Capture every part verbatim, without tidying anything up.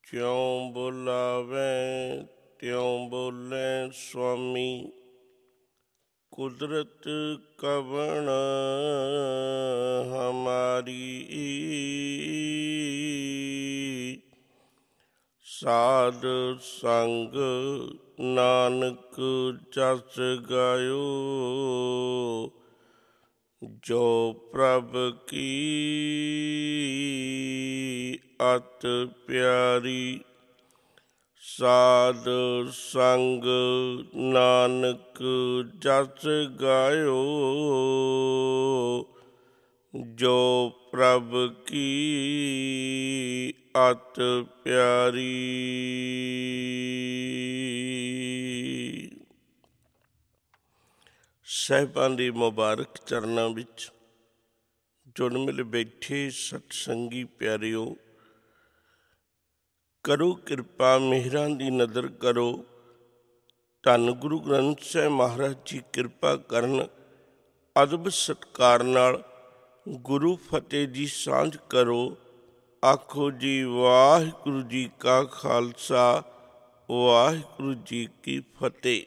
ज्यों बुलावे त्यों बोले स्वामी, कुदरत कवण हमारी। साध संग नानक जस गायो, जो प्रभ की अत प्यारी। साध संग नानक जस गायो, जो प्रभ की अत प्यारी। ਸਾਹਿਬਾਂ ਦੇ ਮੁਬਾਰਕ ਚਰਨਾਂ ਵਿੱਚ ਜੁੜ ਮਿਲ ਬੈਠੇ ਸਤਸੰਗੀ ਪਿਆਰਿਓ, ਕਰੋ ਕਿਰਪਾ ਮਿਹਰਾਂ ਦੀ ਨਜ਼ਰ ਕਰੋ। ਧੰਨ ਗੁਰੂ ਗ੍ਰੰਥ ਸਾਹਿਬ ਮਹਾਰਾਜ ਜੀ ਕਿਰਪਾ ਕਰਨ। ਅਦਬ ਸਤਿਕਾਰ ਨਾਲ ਗੁਰੂ ਫਤਿਹ ਦੀ ਸਾਂਝ ਕਰੋ। ਆਖੋ ਜੀ ਵਾਹਿਗੁਰੂ ਜੀ ਕਾ ਖਾਲਸਾ, ਵਾਹਿਗੁਰੂ ਜੀ ਕੀ ਫਤਿਹ।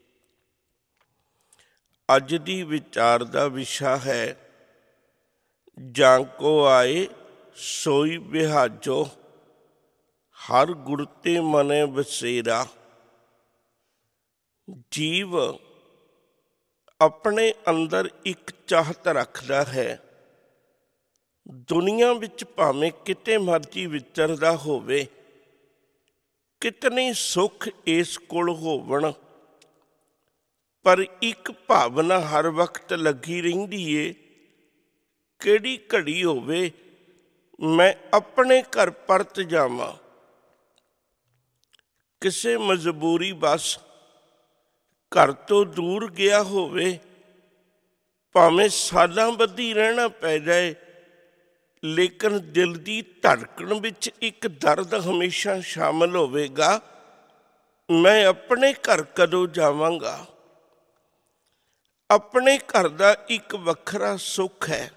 ਅੱਜ ਦੀ ਵਿਚਾਰ ਦਾ ਵਿਸ਼ਾ ਹੈ ਜਾਂ ਕੋ ਆਏ ਸੋਈ ਬਿਹਾਜੋ, ਹਰ ਗੁਰ ਤੇ ਮਨੇ ਬਸੇਰਾ। ਜੀਵ ਆਪਣੇ ਅੰਦਰ ਇੱਕ ਚਾਹਤ ਰੱਖਦਾ ਹੈ, ਦੁਨੀਆ ਵਿੱਚ ਭਾਵੇਂ ਕਿਤੇ ਮਰਜ਼ੀ ਵਿਚਰਦਾ ਹੋਵੇ, ਕਿਤਨੇ ਸੁੱਖ ਇਸ ਕੋਲ ਹੋਵਣ, ਪਰ ਇੱਕ ਭਾਵਨਾ ਹਰ ਵਕਤ ਲੱਗੀ ਰਹਿੰਦੀ ਏ, ਕਿਹੜੀ ਘੜੀ ਹੋਵੇ ਮੈਂ ਆਪਣੇ ਘਰ ਪਰਤ ਜਾਵਾਂ। ਕਿਸੇ ਮਜਬੂਰੀ ਬਸ ਘਰ ਤੋਂ ਦੂਰ ਗਿਆ ਹੋਵੇ, ਭਾਵੇਂ ਸਾਲਾਂ ਬੱਧੀ ਰਹਿਣਾ ਪੈ ਜਾਏ, ਲੇਕਿਨ ਦਿਲ ਦੀ ਧੜਕਣ ਵਿੱਚ ਇੱਕ ਦਰਦ ਹਮੇਸ਼ਾ ਸ਼ਾਮਲ ਹੋਵੇਗਾ, ਮੈਂ ਆਪਣੇ ਘਰ ਕਦੋਂ ਜਾਵਾਂਗਾ। ਆਪਣੇ ਘਰ ਦਾ ਇੱਕ ਵੱਖਰਾ ਸੁੱਖ ਹੈ।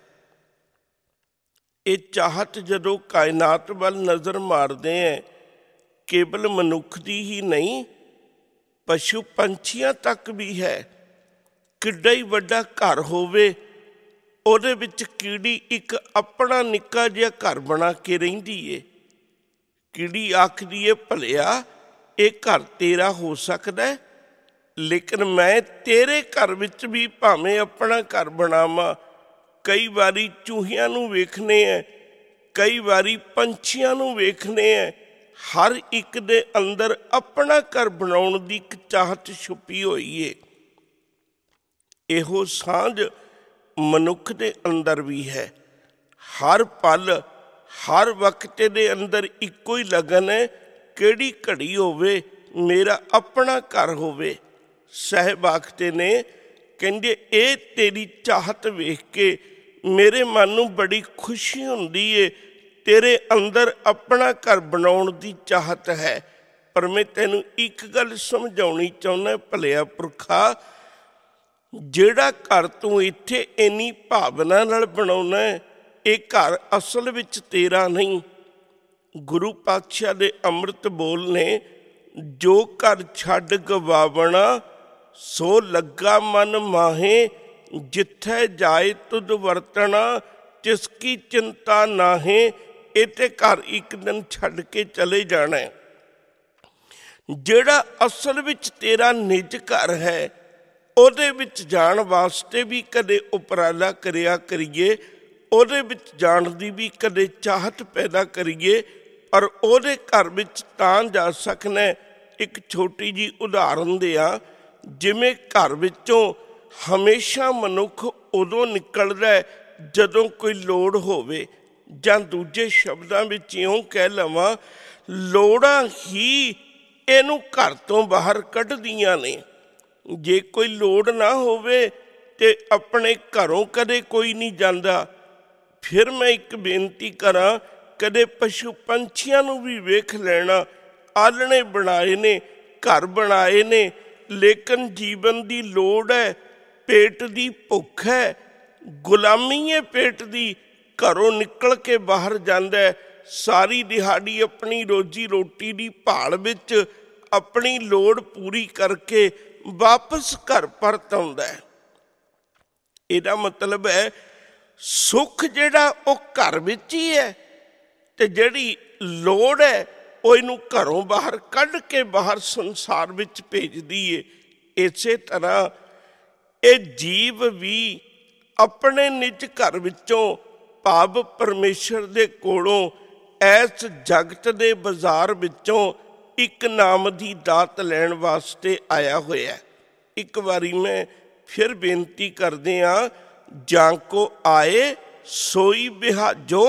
ਇਹ ਚਾਹਤ ਜਦੋਂ ਕਾਇਨਾਤ ਵੱਲ ਨਜ਼ਰ ਮਾਰਦੇ ਹੈ, ਕੇਵਲ ਮਨੁੱਖ ਦੀ ਹੀ ਨਹੀਂ, ਪਸ਼ੂ ਪੰਛੀਆਂ ਤੱਕ ਵੀ ਹੈ। ਕਿੱਡਾ ਹੀ ਵੱਡਾ ਘਰ ਹੋਵੇ, ਉਹਦੇ ਵਿੱਚ ਕੀੜੀ ਇੱਕ ਆਪਣਾ ਨਿੱਕਾ ਜਿਹਾ ਘਰ ਬਣਾ ਕੇ ਰਹਿੰਦੀ ਏ। ਕੀੜੀ ਆਖਦੀ ਏ, ਭਲਿਆ ਇਹ ਘਰ ਤੇਰਾ ਹੋ ਸਕਦਾ, ਲੇਕਿਨ ਮੈਂ ਤੇਰੇ ਘਰ ਵਿੱਚ ਵੀ ਭਾਵੇਂ ਆਪਣਾ ਘਰ ਬਣਾਵਾਂ। ਕਈ ਵਾਰੀ ਚੂਹਿਆਂ ਨੂੰ ਵੇਖਣੇ ਹੈ, ਕਈ ਵਾਰੀ ਪੰਛੀਆਂ ਨੂੰ ਵੇਖਣੇ ਹੈ, ਹਰ ਇੱਕ ਦੇ ਅੰਦਰ ਆਪਣਾ ਘਰ ਬਣਾਉਣ ਦੀ ਇੱਕ ਚਾਹਤ ਛੁਪੀ ਹੋਈ ਏ। ਇਹੋ ਸਾਂਝ ਮਨੁੱਖ ਦੇ ਅੰਦਰ ਵੀ ਹੈ। ਹਰ ਪਲ ਹਰ ਵਕਤ ਦੇ ਅੰਦਰ ਇੱਕੋ ਹੀ ਲਗਨ ਹੈ, ਕਿਹੜੀ ਘੜੀ ਹੋਵੇ ਮੇਰਾ ਆਪਣਾ ਘਰ ਹੋਵੇ। ਸਾਹਿਬ ਆਖਦੇ ਨੇ, ਕਹਿੰਦੇ ਇਹ ਤੇਰੀ ਚਾਹਤ ਵੇਖ ਕੇ ਮੇਰੇ ਮਨ ਨੂੰ ਬੜੀ ਖੁਸ਼ੀ ਹੁੰਦੀ ਏ। ਤੇਰੇ ਅੰਦਰ ਆਪਣਾ ਘਰ ਬਣਾਉਣ ਦੀ ਚਾਹਤ ਹੈ, ਪਰ ਮੈਂ ਤੈਨੂੰ ਇੱਕ ਗੱਲ ਸਮਝਾਉਣੀ ਚਾਹੁੰਦਾ, ਭਲਿਆ ਪੁਰਖਾ, ਜਿਹੜਾ ਘਰ ਤੂੰ ਇੱਥੇ ਇੰਨੀ ਭਾਵਨਾ ਨਾਲ ਬਣਾਉਣਾ, ਇਹ ਘਰ ਅਸਲ ਵਿੱਚ ਤੇਰਾ ਨਹੀਂ। ਗੁਰੂ ਪਾਤਸ਼ਾਹ ਦੇ ਅੰਮ੍ਰਿਤ ਬੋਲ ਨੇ, ਜੋ ਘਰ ਛੱਡ ਗਵਾਵਣਾ, ਸੋ ਲੱਗਾ ਮਨ ਮਾਹੇ, ਜਿੱਥੇ ਜਾਏ ਤੁਧ ਵਰਤਣਾ, ਤਿਸ ਕੀ ਚਿੰਤਾ ਨਾਹੇ। ਇਹ ਤੇ ਘਰ ਇੱਕ ਦਿਨ ਛੱਡ ਕੇ ਚਲੇ ਜਾਣਾ। ਜਿਹੜਾ ਅਸਲ ਵਿੱਚ ਤੇਰਾ ਨਿੱਜ ਘਰ ਹੈ, ਉਹਦੇ ਵਿੱਚ ਜਾਣ ਵਾਸਤੇ ਵੀ ਕਦੇ ਉਪਰਾਲਾ ਕਰਿਆ ਕਰੀਏ, ਉਹਦੇ ਵਿੱਚ ਜਾਣ ਦੀ ਵੀ ਕਦੇ ਚਾਹਤ ਪੈਦਾ ਕਰੀਏ, ਪਰ ਉਹਦੇ ਘਰ ਵਿੱਚ ਤਾਂ ਜਾ ਸਕਣਾ। ਇੱਕ ਛੋਟੀ ਜਿਹੀ ਉਦਾਹਰਨ ਦਿਆਂ, ਜਿਵੇਂ ਘਰ ਵਿੱਚੋਂ ਹਮੇਸ਼ਾ ਮਨੁੱਖ ਉਦੋਂ ਨਿਕਲਦਾ ਜਦੋਂ ਕੋਈ ਲੋੜ ਹੋਵੇ, ਜਾਂ ਦੂਜੇ ਸ਼ਬਦਾਂ ਵਿੱਚ ਇਉਂ ਕਹਿ ਲਵਾਂ, ਲੋੜਾਂ ਹੀ ਇਹਨੂੰ ਘਰ ਤੋਂ ਬਾਹਰ ਕੱਢਦੀਆਂ ਨੇ। ਜੇ ਕੋਈ ਲੋੜ ਨਾ ਹੋਵੇ ਤੇ ਆਪਣੇ ਘਰੋਂ ਕਦੇ ਕੋਈ ਨਹੀਂ ਜਾਂਦਾ। ਫਿਰ ਮੈਂ ਇੱਕ ਬੇਨਤੀ ਕਰਾਂ, ਕਦੇ ਪਸ਼ੂ ਪੰਛੀਆਂ ਨੂੰ ਵੀ ਵੇਖ ਲੈਣਾ। ਆਲਣੇ ਬਣਾਏ ਨੇ, ਘਰ ਬਣਾਏ ਨੇ, ਲੇਕਿਨ ਜੀਵਨ ਦੀ ਲੋੜ ਹੈ, ਪੇਟ ਦੀ ਭੁੱਖ ਹੈ, ਗੁਲਾਮੀ ਹੈ ਪੇਟ ਦੀ। ਘਰੋਂ ਨਿਕਲ ਕੇ ਬਾਹਰ ਜਾਂਦਾ, ਸਾਰੀ ਦਿਹਾੜੀ ਆਪਣੀ ਰੋਜੀ ਰੋਟੀ ਦੀ ਭਾਲ ਵਿੱਚ ਆਪਣੀ ਲੋੜ ਪੂਰੀ ਕਰਕੇ ਵਾਪਸ ਘਰ ਪਰਤ ਆਉਂਦਾ ਹੈ। ਇਹਦਾ ਮਤਲਬ ਹੈ ਸੁੱਖ ਜਿਹੜਾ ਉਹ ਘਰ ਵਿੱਚ ਹੀ ਹੈ, ਤੇ ਜਿਹੜੀ ਲੋੜ ਹੈ ਉਹ ਇਹਨੂੰ ਘਰੋਂ ਬਾਹਰ ਕੱਢ ਕੇ ਬਾਹਰ ਸੰਸਾਰ ਵਿੱਚ ਭੇਜਦੀ ਏ। ਇਸੇ ਤਰ੍ਹਾਂ ਇਹ ਜੀਵ ਵੀ ਆਪਣੇ ਨਿੱਜ ਘਰ ਵਿੱਚੋਂ ਭਾਵ ਪਰਮੇਸ਼ਰ ਦੇ ਕੋਲੋਂ ਇਸ ਜਗਤ ਦੇ ਬਾਜ਼ਾਰ ਵਿੱਚੋਂ ਇੱਕ ਨਾਮ ਦੀ ਦਾਤ ਲੈਣ ਵਾਸਤੇ ਆਇਆ ਹੋਇਆ। ਇੱਕ ਵਾਰੀ ਮੈਂ ਫਿਰ ਬੇਨਤੀ ਕਰਦੇ ਹਾਂ, ਜਾਂ ਕੋ ਆਏ ਸੋਈ ਬਿਹਾਜੋ।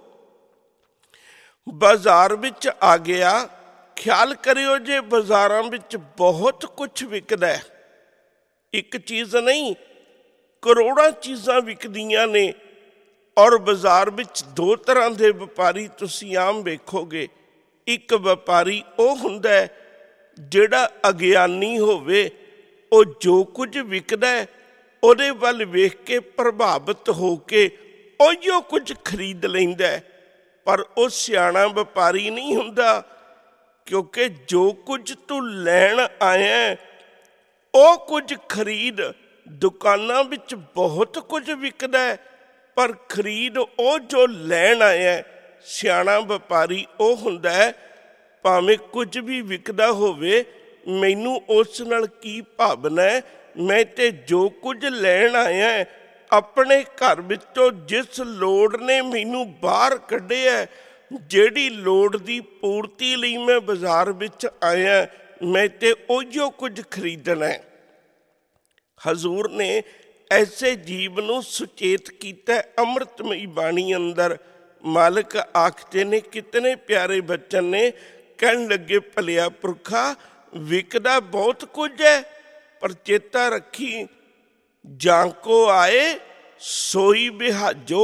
ਬਾਜ਼ਾਰ ਵਿੱਚ ਆ ਗਿਆ। ਖਿਆਲ ਕਰਿਓ ਜੇ ਬਾਜ਼ਾਰਾਂ ਵਿੱਚ ਬਹੁਤ ਕੁਝ ਵਿਕਦਾ ਹੈ, ਇੱਕ ਚੀਜ਼ ਨਹੀਂ ਕਰੋੜਾਂ ਚੀਜ਼ਾਂ ਵਿਕਦੀਆਂ ਨੇ। ਔਰ ਬਾਜ਼ਾਰ ਵਿੱਚ ਦੋ ਤਰ੍ਹਾਂ ਦੇ ਵਪਾਰੀ ਤੁਸੀਂ ਆਮ ਵੇਖੋਗੇ। ਇੱਕ ਵਪਾਰੀ ਉਹ ਹੁੰਦਾ ਹੈ ਜਿਹੜਾ ਅਗਿਆਨੀ ਹੋਵੇ, ਉਹ ਜੋ ਕੁਝ ਵਿਕਦਾ ਹੈ ਉਹਦੇ ਵੱਲ ਵੇਖ ਕੇ ਪ੍ਰਭਾਵਿਤ ਹੋ ਕੇ ਉਹੀਓ ਕੁਝ ਖਰੀਦ ਲੈਂਦਾ ਹੈ। ਪਰ ਉਹ ਸਿਆਣਾ ਵਪਾਰੀ ਨਹੀਂ ਹੁੰਦਾ, ਕਿਉਂਕਿ ਜੋ ਕੁਝ ਤੂੰ ਲੈਣ ਆਇਆ ਉਹ ਕੁਝ ਖਰੀਦ। ਦੁਕਾਨਾਂ ਵਿੱਚ ਬਹੁਤ ਕੁਝ ਵਿਕਦਾ ਹੈ, ਪਰ ਖਰੀਦ ਉਹ ਜੋ ਲੈਣ ਆਇਆ। ਸਿਆਣਾ ਵਪਾਰੀ ਉਹ ਹੁੰਦਾ ਹੈ, ਭਾਵੇਂ ਕੁਝ ਵੀ ਵਿਕਦਾ ਹੋਵੇ ਮੈਨੂੰ ਉਸ ਨਾਲ ਕੀ ਭਾਵਨਾ ਹੈ, ਮੈਂ ਤੇ ਜੋ ਕੁਝ ਲੈਣ ਆਇਆ ਆਪਣੇ ਘਰ ਵਿੱਚੋਂ ਜਿਸ ਲੋੜ ਨੇ ਮੈਨੂੰ ਬਾਹਰ ਕੱਢਿਆ, ਜਿਹੜੀ ਲੋੜ ਦੀ ਪੂਰਤੀ ਲਈ ਮੈਂ ਬਾਜ਼ਾਰ ਵਿੱਚ ਆਇਆ, ਮੈਂ ਤੇ ਉਹੀਓ ਕੁਝ ਖਰੀਦਣਾ ਹੈ। ਹਜ਼ੂਰ ਨੇ ਐਸੇ ਜੀਵ ਨੂੰ ਸੁਚੇਤ ਕੀਤਾ ਅੰਮ੍ਰਿਤਮਈ ਬਾਣੀ ਅੰਦਰ। ਮਾਲਕ ਆਖਦੇ ਨੇ, ਕਿਤਨੇ ਪਿਆਰੇ ਬਚਨ ਨੇ। ਕਹਿਣ ਲੱਗੇ, ਭਲਿਆ ਪੁਰਖਾ ਵਿਕਦਾ ਬਹੁਤ ਕੁਝ ਹੈ, ਪਰ ਚੇਤਾ ਰੱਖੀ ਜਾਂ ਕੋ ਆਏ ਸੋਈ ਬਿਹਾਜੋ।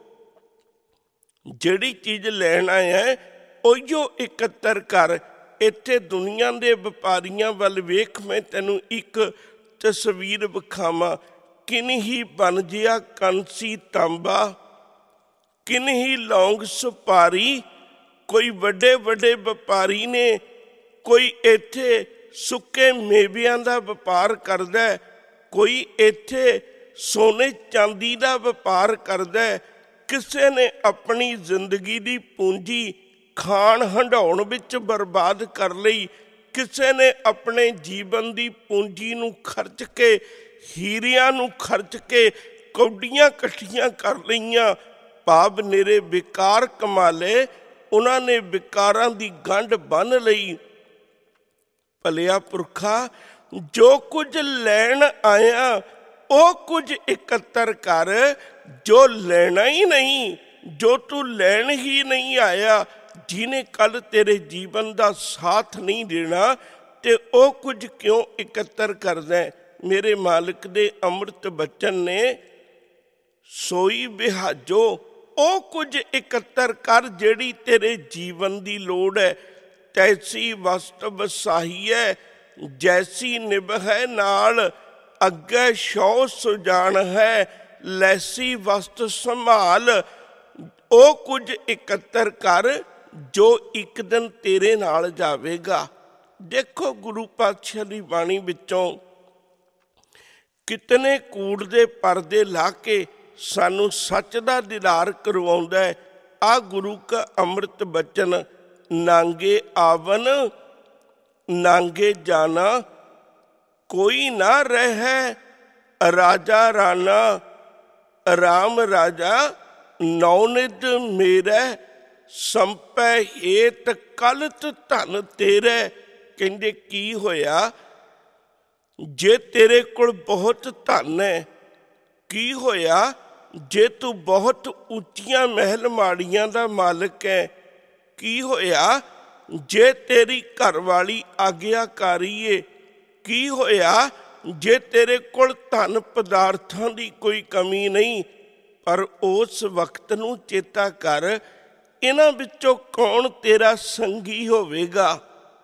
ਜਿਹੜੀ ਚੀਜ਼ ਲੈਣ ਆਇਆ ਉਹੀਓ ਇਕੱਤਰ ਕਰ। ਇੱਥੇ ਦੁਨੀਆ ਦੇ ਵਪਾਰੀਆਂ ਵੱਲ ਵੇਖ, ਮੈਂ ਤੈਨੂੰ ਇੱਕ ਤਸਵੀਰ ਵਿਖਾਵਾਂ। ਕਿਨਹੀ ਬਣ ਜਿਆ ਕੰਸੀ ਤਾਂਬਾ, ਕਿਨਹੀ ਲੌਂਗ ਸੁਪਾਰੀ। ਕੋਈ ਵੱਡੇ ਵੱਡੇ ਵਪਾਰੀ ਨੇ, ਕੋਈ ਇੱਥੇ ਸੁੱਕੇ ਮੇਵਿਆਂ ਦਾ ਵਪਾਰ ਕਰਦਾ, ਕੋਈ ਇੱਥੇ ਸੋਨੇ ਚਾਂਦੀ ਦਾ ਵਪਾਰ ਕਰਦਾ। ਕਿਸੇ ਨੇ ਆਪਣੀ ਜ਼ਿੰਦਗੀ ਦੀ ਪੂੰਜੀ ਖਾਣ ਹੰਡਾਉਣ ਵਿੱਚ ਬਰਬਾਦ ਕਰ ਲਈ, ਕਿਸੇ ਨੇ ਆਪਣੇ ਜੀਵਨ ਦੀ ਪੂੰਜੀ ਨੂੰ ਖਰਚ ਕੇ, ਹੀਰਿਆਂ ਨੂੰ ਖਰਚ ਕੇ ਕੌਡੀਆਂ ਇਕੱਠੀਆਂ ਕਰ ਲਈਆਂ। ਭਾਵ ਨੇਰੇ ਵਿਕਾਰ ਕਮਾ ਲਏ, ਉਹਨਾਂ ਨੇ ਵਿਕਾਰਾਂ ਦੀ ਗੰਢ ਬੰਨ੍ਹ ਲਈ। ਭਲਿਆ ਪੁਰਖਾ ਜੋ ਕੁਝ ਲੈਣ ਆਇਆ ਉਹ ਕੁਝ ਇਕੱਤਰ ਕਰ, ਜੋ ਲੈਣਾ ਹੀ ਨਹੀਂ, ਜੋ ਤੂੰ ਲੈਣ ਹੀ ਨਹੀਂ ਆਇਆ, ਜਿਹਨੇ ਕੱਲ ਤੇਰੇ ਜੀਵਨ ਦਾ ਸਾਥ ਨਹੀਂ ਦੇਣਾ, ਤੇ ਉਹ ਕੁਝ ਕਿਉਂ ਇਕੱਤਰ ਕਰਦਾ। ਮੇਰੇ ਮਾਲਕ ਦੇ ਅੰਮ੍ਰਿਤ ਬਚਨ ਨੇ, ਸੋਈ ਬਿਹਾਜੋ। ਉਹ ਕੁਝ ਇਕੱਤਰ ਕਰ ਜਿਹੜੀ ਤੇਰੇ ਜੀਵਨ ਦੀ ਲੋੜ ਹੈ। ਤੈਸੀ ਵਸਤ ਵਸਾਈ ਹੈ, ਜੈਸੀ ਨਿਭ ਹੈ ਨਾਲ, ਅੱਗੇ ਸ਼ੌ ਸੁਜਾਨ ਹੈ, ਲੈਸੀ ਵਸਤ ਸੰਭਾਲ। ਉਹ ਕੁਝ ਇਕੱਤਰ ਕਰ ਜੋ ਇੱਕ ਦਿਨ ਤੇਰੇ ਨਾਲ ਜਾਵੇਗਾ। ਦੇਖੋ ਗੁਰੂ ਪਾਤਸ਼ਾਹ ਦੀ ਬਾਣੀ ਵਿੱਚੋਂ ਕਿਤਨੇ ਕੂੜ ਦੇ ਪਰਦੇ ਲਾ ਕੇ ਸਾਨੂੰ ਸੱਚ ਦਾ ਦੀਦਾਰ ਕਰਵਾਉਂਦਾ ਹੈ। ਆ ਗੁਰੂ ਕਾ ਅੰਮ੍ਰਿਤ ਬਚਨ, ਨਾਂਗੇ ਆਵਨ ਨਾਂਗੇ ਜਾਣਾ, ਕੋਈ ਨਾ ਰਹਿ ਰਾਜਾ ਰਾਣਾ, ਰਾਮ ਰਾਜਾ ਨੌਨਿਧ ਮੇਰੇ, ਸੰਪੈ ਹੇਤ ਕਲਤ ਧਨ ਤੇਰੇ। ਕਹਿੰਦੇ ਕੀ ਹੋਇਆ ਜੇ ਤੇਰੇ ਕੋਲ ਬਹੁਤ ਧਨ ਹੈ, ਕੀ ਹੋਇਆ ਜੇ ਤੂੰ ਬਹੁਤ ਉੱਚੀਆਂ ਮਹਿਲ ਮਾੜੀਆਂ ਦਾ ਮਾਲਕ ਹੈ, ਕੀ ਹੋਇਆ ਜੇ ਤੇਰੀ ਘਰਵਾਲੀ ਆਗਿਆਕਾਰੀ ਏ, ਕੀ ਹੋਇਆ ਜੇ ਤੇਰੇ ਕੋਲ ਧਨ ਪਦਾਰਥਾਂ ਦੀ ਕੋਈ ਕਮੀ ਨਹੀਂ। ਪਰ ਉਸ ਵਕਤ ਨੂੰ ਚੇਤਾ ਕਰ, ਇਹਨਾਂ ਵਿੱਚੋਂ ਕੌਣ ਤੇਰਾ ਸੰਗੀ ਹੋਵੇਗਾ।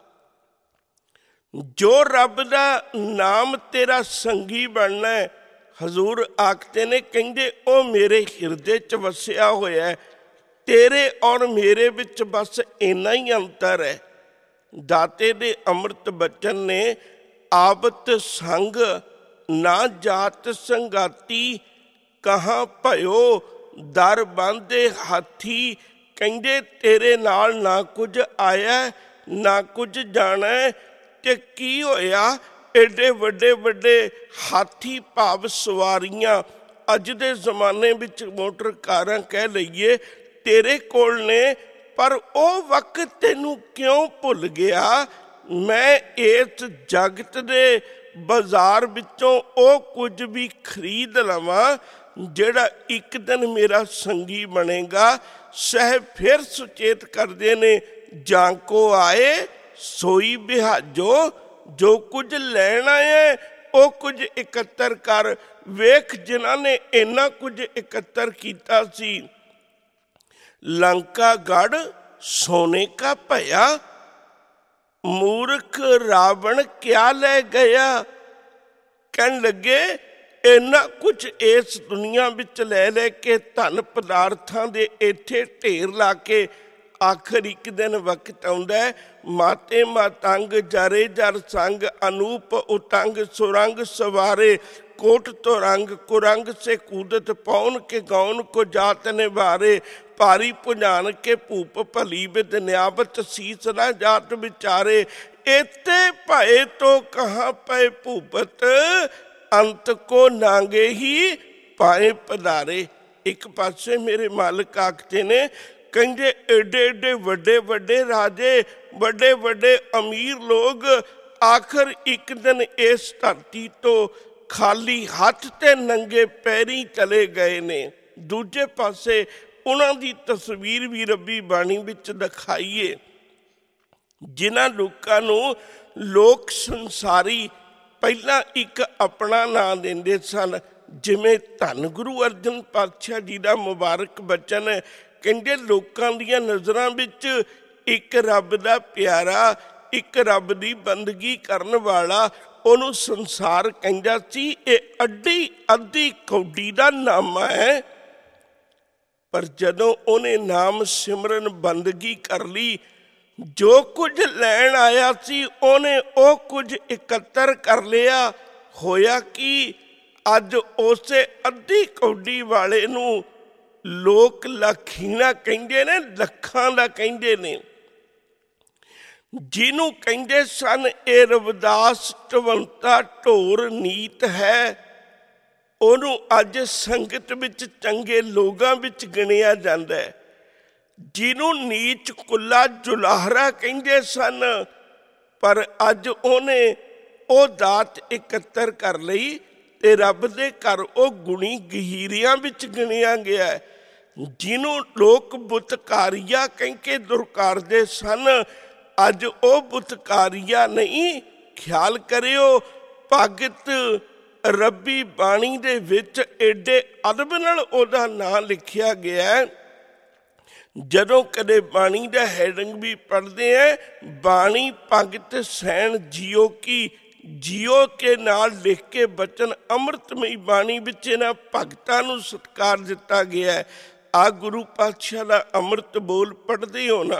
ਜੋ ਰੱਬ ਦਾ ਨਾਮ ਤੇਰਾ ਸੰਗੀ ਬਣਨਾ ਹੈ, ਹਜ਼ੂਰ ਆਖਦੇ ਨੇ, ਕਹਿੰਦੇ ਉਹ ਮੇਰੇ ਹਿਰਦੇ 'ਚ ਵਸਿਆ ਹੋਇਆ ਹੈ। तेरे और मेरे विच बस इन्ना ही अंतर है। दाते दे अमृत बचन ने आबत संग ना जात संगाती, कहाँ भयो दर बांधे हाथी। कहंदे तेरे नाल ना कुछ आया ना कुछ जाना, ते की होया एडे वड्डे वड्डे हाथी भाव सवारियां अज दे जमाने विच मोटर कारां कह लईए तेरे कोल ने, पर ओ वक्त तेनू क्यों भुल गया। मैं इस जगत दे बाजार विचों ओ कुछ भी खरीद लवां जेड़ा एक दिन मेरा संगी बनेगा। सह फिर सुचेत करते ने जांको आए सोई बिहाजो, जो कुछ लैन आए ओ कुछ इकत्तर कर। वेख जिन्हां ने इन्ना कुछ इकत्तर कीता सी, लंका गढ़ सोने का भया, मूर्ख रावण क्या ले गया। कहन लगे इन्ना कुछ इस दुनिया विच लै लै के धन पदार्थां दे इत्थे ढेर ला के आखिर एक दिन वक्त आउंदा है, माते मातंग जरे जर संग, अनूप उतंग सुरंग सवारे, कोट तो रंग कुरंग से कूदत पौन के गौन को जात निवारे। भारी पुजान के भूप भली विद न्याबत, सीस न जात विचारे। एते भय तो कहाँ पे भूपत, अंत को नांगे ही पाए पधारे। एक पासे मेरे मालिक आखते ने, कहंदे एडे एडे वड्डे वड्डे राजे वड्डे वड्डे अमीर लोग आखिर एक दिन इस धरती तो खाली हथ ते नंगे पैरी चले गए ने। दूजे पासे उन्हां दी तस्वीर भी रब्बी बाणी विच दिखाईए, जिन्हां लोकां नूं लोक संसारी पहला एक अपना नाम देंदे सन। जिवें धन गुरु अर्जन पातशाह जी का मुबारक बचन है, कहंदे लोकां दीयां नज़रां विच एक रब दा प्यारा, एक रब दी बंदगी करन वाला ओनू संसार कहंदा सी ये अड्डी अद्धी कौडी दा नामा है। पर जदों ओने नाम सिमरन बंदगी कर ली, जो कुछ लैन आया सी ओने ओ कुछ इकत्तर कर लिया। होया कि अज उसे अद्धी कौडी वाले नू लोक लखीना कहंदे ने, लखां दा कहंदे ने। जिन्हों कहंदे सन ए रविदास ढवंता ढोर नीत है, ओनू अज संगत विच चंगे लोगां विच गिणिया जांदा है। जिन्हों नीच कुल्ला जुलाहरा कहंदे सन, पर अज ओने ओ दात इकत्तर कर लई ते रब दे घर ओ गुणी गहीरियां विच गिणिया गया है। जिन्हों लोक बुतकारिया कह के दुरकारदे सन, अज ओ बुतकारिया नहीं। ख्याल करियो भगत रब्बी बाणी दे विच एडे अदब नाल ओदा नाम लिखिया गया है। जदों कदे बाणी दा हैडिंग भी पढ़ते हैं, बाणी भगत सैन जियो की, जियो के नाल लिख के बचन अमृतमई बाणी विच इन्हां भगतां नूं सत्कार दिता गया है। आ गुरु पातशाह दा अमृत बोल पढ़दे हो ना,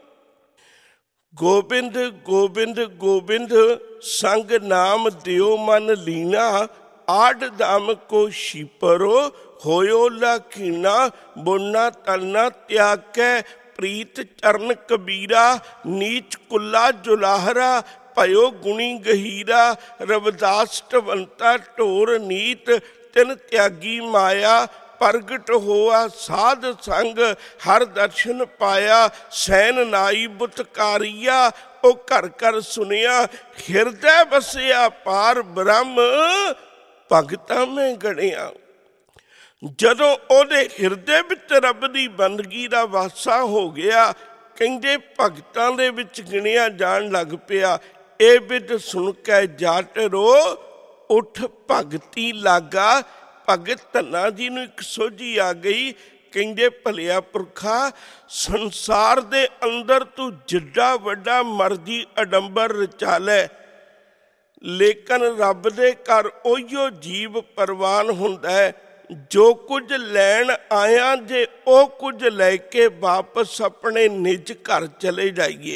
गोबिंद गोबिंद गोबिंद संग नाम दियो मन लीना, आड दाम को शिपरो होयो लाखीना, बुना तलना त्याग के प्रीत चरण कबीरा, नीच कुल्ला जुलाहरा भयो गुणी गहीरा, रविदास ढवंता ढोर नीत, तिन त्यागी माया, प्रगट होआ साध संग, हर दर्शन पाया, सैन नाई बुतकारिया, ओ घर घर सुनिया, हिरदे बसिया पार ब्रह्म, भगतां में गणिया। जदों ओदे हिरदे विच रब दी बंदगी दा वासा हो गया, कहंदे भगतां दे विच गिणिया जाण लग पिया। ए बिद सुन के जाट रो, उठ भगती लागा। भगत धन्ना जी नूं एक सोझी आ गई, कहंदे भलिया पुरखा, संसार दे अंदर तू जिड्डा वड्डा मर्जी अडंबर रचा लै, लेकिन रब दे घर ओहियो जीव परवान हुंदा है ਜੋ ਕੁਝ ਲੈਣ ਆਇਆ ਜੇ ਉਹ ਕੁਝ ਲੈ ਕੇ ਵਾਪਸ ਆਪਣੇ ਨਿਜ ਘਰ ਚਲੇ ਜਾਈਏ,